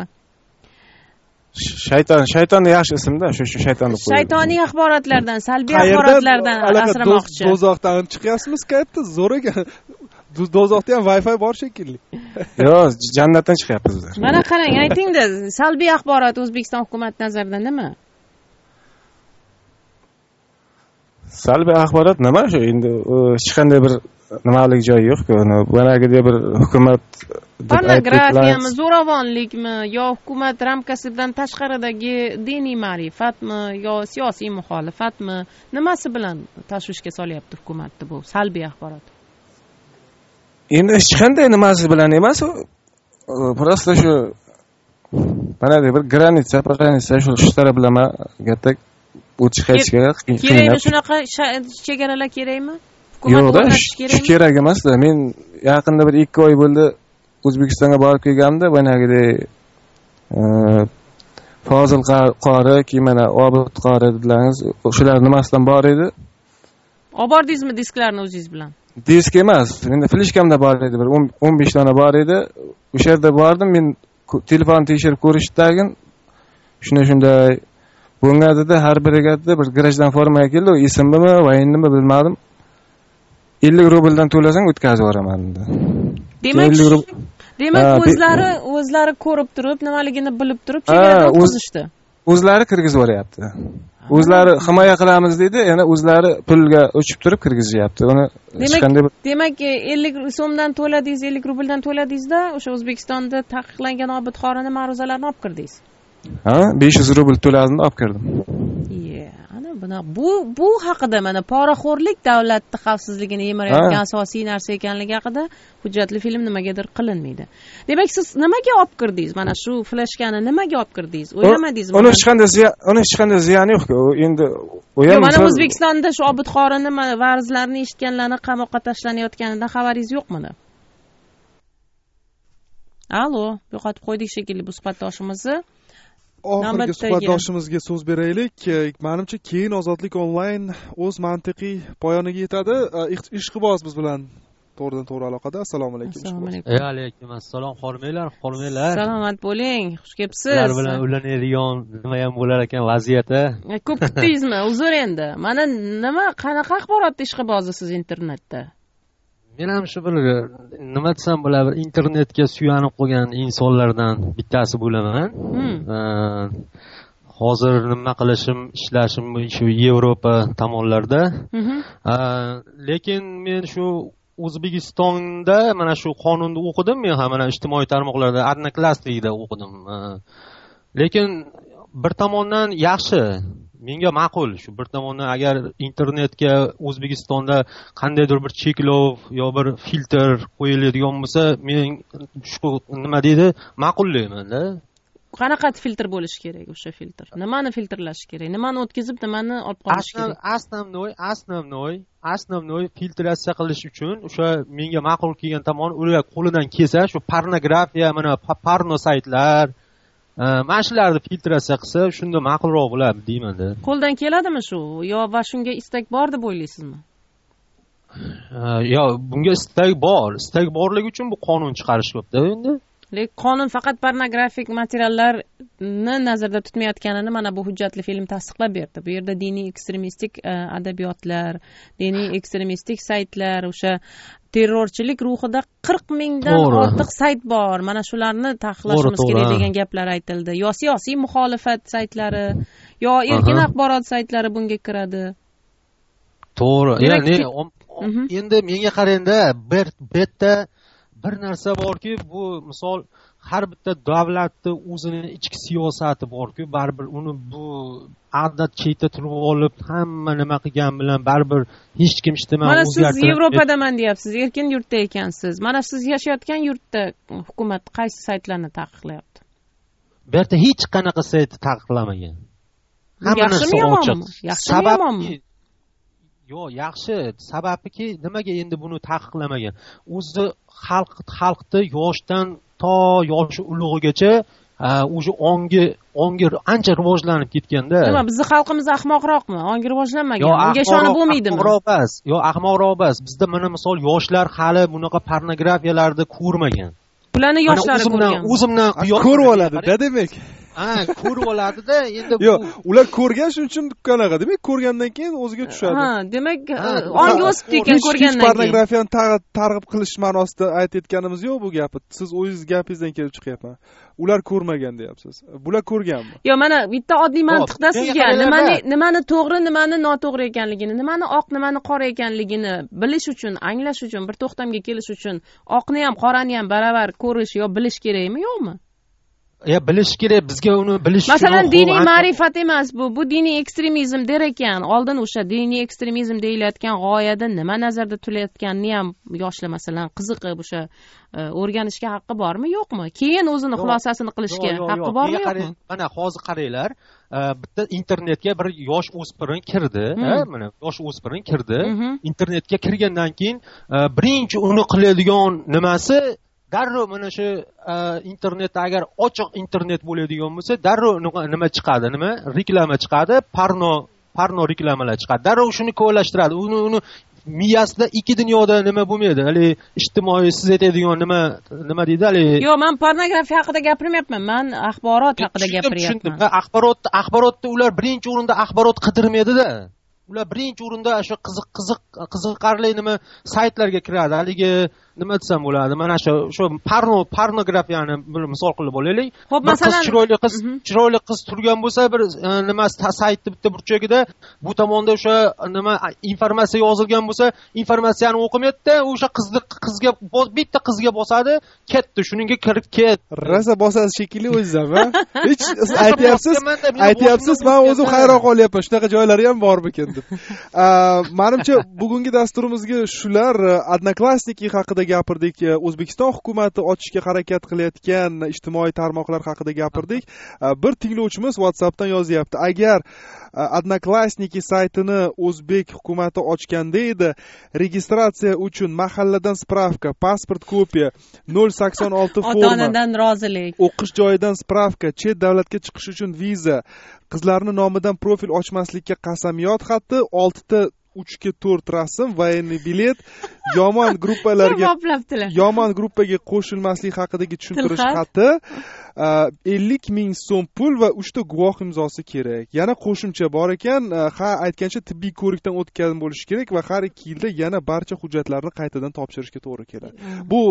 Shayton, shaytonni yaxshi ismda, shu shu shaytonni qo'yib. Shaytoniy axborotlardan, salbiy axborotlardan asramoqchi. Do'zaxdan chiqyapsizmi Skype'da? Zo'r ekan. Do'zaxda ham Wi-Fi bor shekilli. Yo'q, jannatdan chiqyapmiz bizlar. Mana qarang, ayting-da, salbiy axborot O'zbekiston hukumat nazarida nima? Salbiy axborot nima shu? Endi hech qanday bir nimalik joyi yo'q-ku. Bunaqadek bir hukumat pornografiyami, zo'ravonlikmi yo hukumat ramkasidan tashqaridagi diniy ma'rifatmi yo siyosiy muxolifatmi, nimasi bilan tashvishga solyapti hukumatni bu salbiy axborot? Endi hech qanday nimasi bilan emas, просто shu mana bir granitsa, granitsa shu shu taraf bilan gatak o'tish qaytishga kerakmi shunaqa chegaralar kerakmi? Yo'qda, kerak emasda. Men yaqinda bir ikki oy bo'ldi O'zbekistonga borib kelganimda, bunagidek Fozil qori, keyin mana Obid qori dedilaringiz, o'shalar nimasidan bor edi? Olib bordingizmi disklarni o'zingiz bilan? Disk emas, menda fleshkamda bor edi, bir o'n besh dona bor edi. O'sha yerda bordim, men telefon tekshirib ko'rishdagin shunday shunday bo'lganida har biriga bir garajdan formaga keldi, ismimi, vayinimi bilmadim. ellik rubldan to'lasang o'tkazib yuboraman dedi. Demak, demak o'zlari o'zlari ko'rib turib, nimaligini bilib turib chegaradan o'tkazishdi. O'zlari kirgizib yuboryapti. O'zlari himoya qilamiz dedi, yana o'zlari pulga o'chib turib kirgizayapti. Uni hech qanday bir demak, ellik so'mdan to'ladingiz, ellik rubldan to'ladingiz-da, o'sha O'zbekistonda taqiqlangan Obid qorini ma'ruzalarni olib kirdingiz. Ha, besh yuz rubl to'ladim, olib kirdim. Ana buni bu bu haqida mana poraxo'rlik davlatni xavfsizligini yemirayotgan asosiy narsa ekanligi haqida hujjatli film nimagadir qilinmaydi. Demak, siz nimaga olib kirdingiz? Mana shu fleshkani nimaga olib kirdingiz? O'ylamadingizmi? Uni hech qanday ziyon, uni hech qanday ziyoni yo'q-ku. Endi u ham mana O'zbekistonda shu Obid qorini varzlarni eshitganlarni qamoqqa tashlanayotganidan xabaringiz yo'qmi? Allo, yo'qotib qo'ydik shekilli bu suhbatdoshimizni. Oxirgi suhbatdoshimizga so'z beraylik. Menimcha keyin Ozodlik onlayn o'z mantiqiy poyoniga yetadi. Ishqiboz biz bilan to'g'ridan to'g'ri aloqada. Assalomu alaykum. Assalomu alaykum. Va alaykum assalom. Xormanglar, xormanglar. Salomat bo'ling. Xush kelibsiz. Sizlar bilan ulanadigan nima ham bo'lar ekan vaziyati. Ko'p kutdingizmi? Uzr endi. Mana nima qanaqa axborotni ishqibozisiz internetda? Men ham shu bir nima desam bo'lar, bir internetga suyanib qolgan insonlardan bittasi bo'laman. Hozir nima qilishim, ishlashim shu Yevropa tomonlarda. Lekin men shu O'zbekistonda mana shu qonunni o'qidim, men ham mana ijtimoiy tarmoqlarda Odnoklassnikda o'qidim. Lekin bir tomondan yaxshi, menga ma'qul. Shu bir tomondan agar internetga O'zbekistonda qandaydir bir cheklov yo bir filtr qo'yiladigan bo'lsa, men shu nima deydi, ma'qullayman-da. Qanaqa filtr bo'lishi kerak o'sha filtr? Nimani filtrlash kerak? Nimani o'tkazib, nimani olib qolish kerak? Основной, основной, основной filtratsiya qilish uchun o'sha menga ma'qul kelgan tomon ular qo'lidan kelsa, shu pornografiya, mana porno saytlar, mana shularni filtratsiya qilsa, shunda ma'qulroq bo'ladi deyman-da. Qo'ldan keladimi shu? Yo va shunga istak bor deb o'ylaysizmi? Yo, bunga istak bor. Istak borligi uchun bu qonun chiqarishibdi endi. Lekin qonun faqat pornografik materiallarni nazarda tutmayotganini mana bu hujjatli film tasdiqlab berdi. Bu yerda diniy ekstremistik adabiyotlar, diniy ekstremistik saytlar, o'sha terrorchilik ruhida qirq mingdan ortiq sayt bor. Mana shularni taqiqlashimiz kerak degan gaplar aytildi. Yo siyosiy muxolifat saytlari, yo erkin axborot saytlari bunga kiradi. To'g'ri. Ya'ni endi menga qarangda, bir betda bir narsa borki, bu misol har bitta davlatning o'zining ichki siyosati borki, baribir uni bu odat chetda turib olib, hamma nima qilgan bilan baribir hech kim ishlamay o'zgartirib. Mana siz Yevropadaman deyapsiz, erkin yurtda ekansiz. Mana siz yashayotgan yurtda hukumat qaysi saytlarni taqiqlayapti? Bu yerda hech qanaqa sayt taqiqlamagan. Hamma narsa ochiq. Yaxshimi yomonmi? Yo, yaxshi. Sababiki nimaga endi buni taqiqlamagan? O'zi xalq xalqni yoshdan to yoshi ulug'igacha o'sha ongi ongi ancha rivojlanib ketganda. Nima, bizning xalqimiz ahmoqroqmi? Ongi rivojlanmagan. Unga ishonib bo'lmaydimi? Ahmoqroq emas. Yo, ahmoqroq emas. Bizda mana misol yoshlar hali bunaqa pornografiyalarni ko'rmagan. Ularni yoshlari ko'rgan. O'zimdan ko'rib oladi-da demak. Ha, ko'rib oladida, endi bu. Yo'q, ular ko'rgan, shuning uchun qanaqa? Demak, ko'rgandan keyin o'ziga tushadi. Ha, demak, ongi o'sib ekan ko'rgandan keyin. Pornografiyani targ'ib qilish ma'nosida aytayotganimiz yo'q bu gapni. Siz o'zingiz gapingizdan kelib chiqyapman. Ular ko'rmagan deyapsiz. Bular ko'rganmi? Yo'q, mana bitta oddiy mantiqda sizga nimani nimani to'g'ri, nimani noto'g'ri ekanligini, nimani oq, nimani qora ekanligini bilish uchun, anglash uchun, bir to'xtamga kelish uchun oqni ham, qorani ham baravar ko'rish yo bilish kerakmi, yo'qmi? ya bilish kerak, bizga uni bilish uchun masalan diniy ma'rifat emas bu bu diniy ekstremizm der ekan. Oldin o'sha diniy ekstremizm deyilayotgan g'oyada nima nazarda tutilayotganini ham yoshlar masalan qiziqib o'sha o'rganishga haqqi bormi yo'qmi, keyin o'zini xulosasini qilishga haqqi bormi yo'qmi? Mana hozir qaranglar, bitta internetga bir yosh o'spirin kirdi, mana yosh o'spirin kirdi, internetga kirgandan keyin birinchi uni qiladigan nimasi darrov mana shu internetda agar ochiq internet bo'ladigan bo'lsa, darrov nima chiqadi, nima reklama chiqadi, porno porno reklamalar chiqadi. Darrov shuni ko'lashtiradi. Uni uni miyasida ikki dunyoda nima bo'lmaydi. Hali ijtimoiy siz aytadigan nima nima deydi hali. Yo'q, men pornografiya haqida gapirmayapman. Men axborot haqida gapiryapman. Axborot axborotda ular birinchi o'rinda axborot qidirmaydi-da. Ular birinchi o'rinda o'sha qiziq qiziq qiziqarli nima saytlarga kiradi. Haligi nima desam bo'ladi? Mana shu shu porno pornografiyani bir misol qilib olaylik. Xo'p, masalan, chiroyli qiz chiroyli qiz turgan bo'lsa, bir nima saytni bitta burchagida bu tomonda o'sha nima informatsiya yozilgan bo'lsa, informatsiyani o'qimaydi-da, o'sha qizni qizga bitta qizga bosadi, ketdi, shuningga kirib ket. Rosa bosasiz shekilli o'zingiz ham, ha? Hech aytyapsiz, aytyapsiz, men o'zim hayron qolyapman. Shunaqa joylari ham bormikin deb. Menimcha bugungi dasturimizga shular. Odnoklassniki haqida gapirdik, O'zbekiston hukumati ochishga harakat qilayotgan ijtimoiy tarmoqlar haqida gapirdik. Bir tinglovchimiz WhatsAppdan yozyapti. Agar Odnoklassniki saytini o'zbek hukumati ochganda edi, registratsiya uchun mahalladan spravka, pasport kopiya, nol sakson olti forma, ota-onadan rozilik, o'qish joyidan spravka, chet davlatga chiqish uchun viza, qizlarning nomidan profil ochmaslikka qasamyod xati, oltita uchga to'rt rasm, voyenniy bilet, yomon gruppalarga yomon gruppaga qo'shilmaslik haqidagi tushuntirish xati, ellik ming so'm pul va uchta guvoh imzosi kerak. Yana qo'shimcha bor ekan, ha aytgancha tibbiy ko'rikdan o'tgan bo'lishi kerak va har ikki yilda yana barcha hujjatlarni qaytadan topshirishga to'g'ri keladi. Bu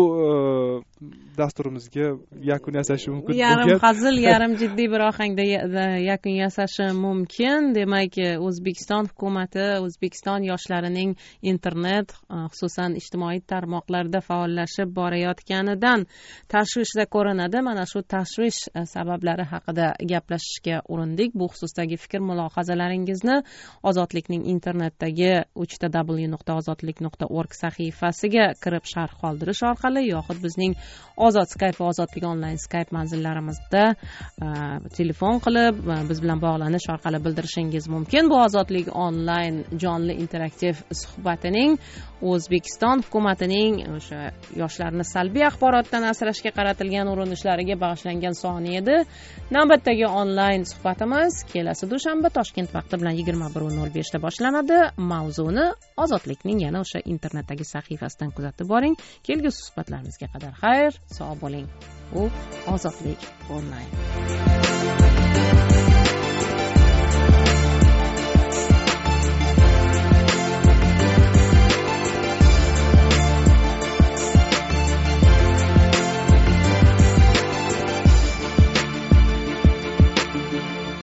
dasturimizga yakun yasashi mumkin. Yarim hazil, yarim jiddiy bir ohangda yakun yasashi mumkin. Demak, O'zbekiston hukumati O'zbekiston yoshlarining internet, xususan ijtimoiy tarmoqlarda faollashib borayotganidan tashvishda ko'rinadi. Mana shu tashvish sabablari haqida gaplashishga urindik. Bu xususdagi fikr mulohazalaringizni Ozodlikning internetdagi uch w w nuqta ozodlik nuqta org sahifasiga kirib sharh qoldirish orqali yoxud bizning Ozod Skype va Ozodlik onlayn Skype manzillarimizda telefon qilib biz bilan bog'lanish orqali bildirishingiz mumkin. Bu Ozodlik onlayn jonli interaktiv suhbatining O'zbekiston hukumatining o'sha yoshlarni salbiy axborotdan asrashga qaratilgan urinishlariga bag'ishlangan soni edi. Navbatdagi onlayn suhbatimiz kelasi dushanba Toshkent vaqti bilan yigirma bir nol besh da boshlanadi. Mavzuni Ozodlikning yana o'sha internetdagi sahifasidan kuzatib boring. Kelgusi suhbatlarimizga qadar xayr, sog' bo'ling. U Ozodlik onlayn.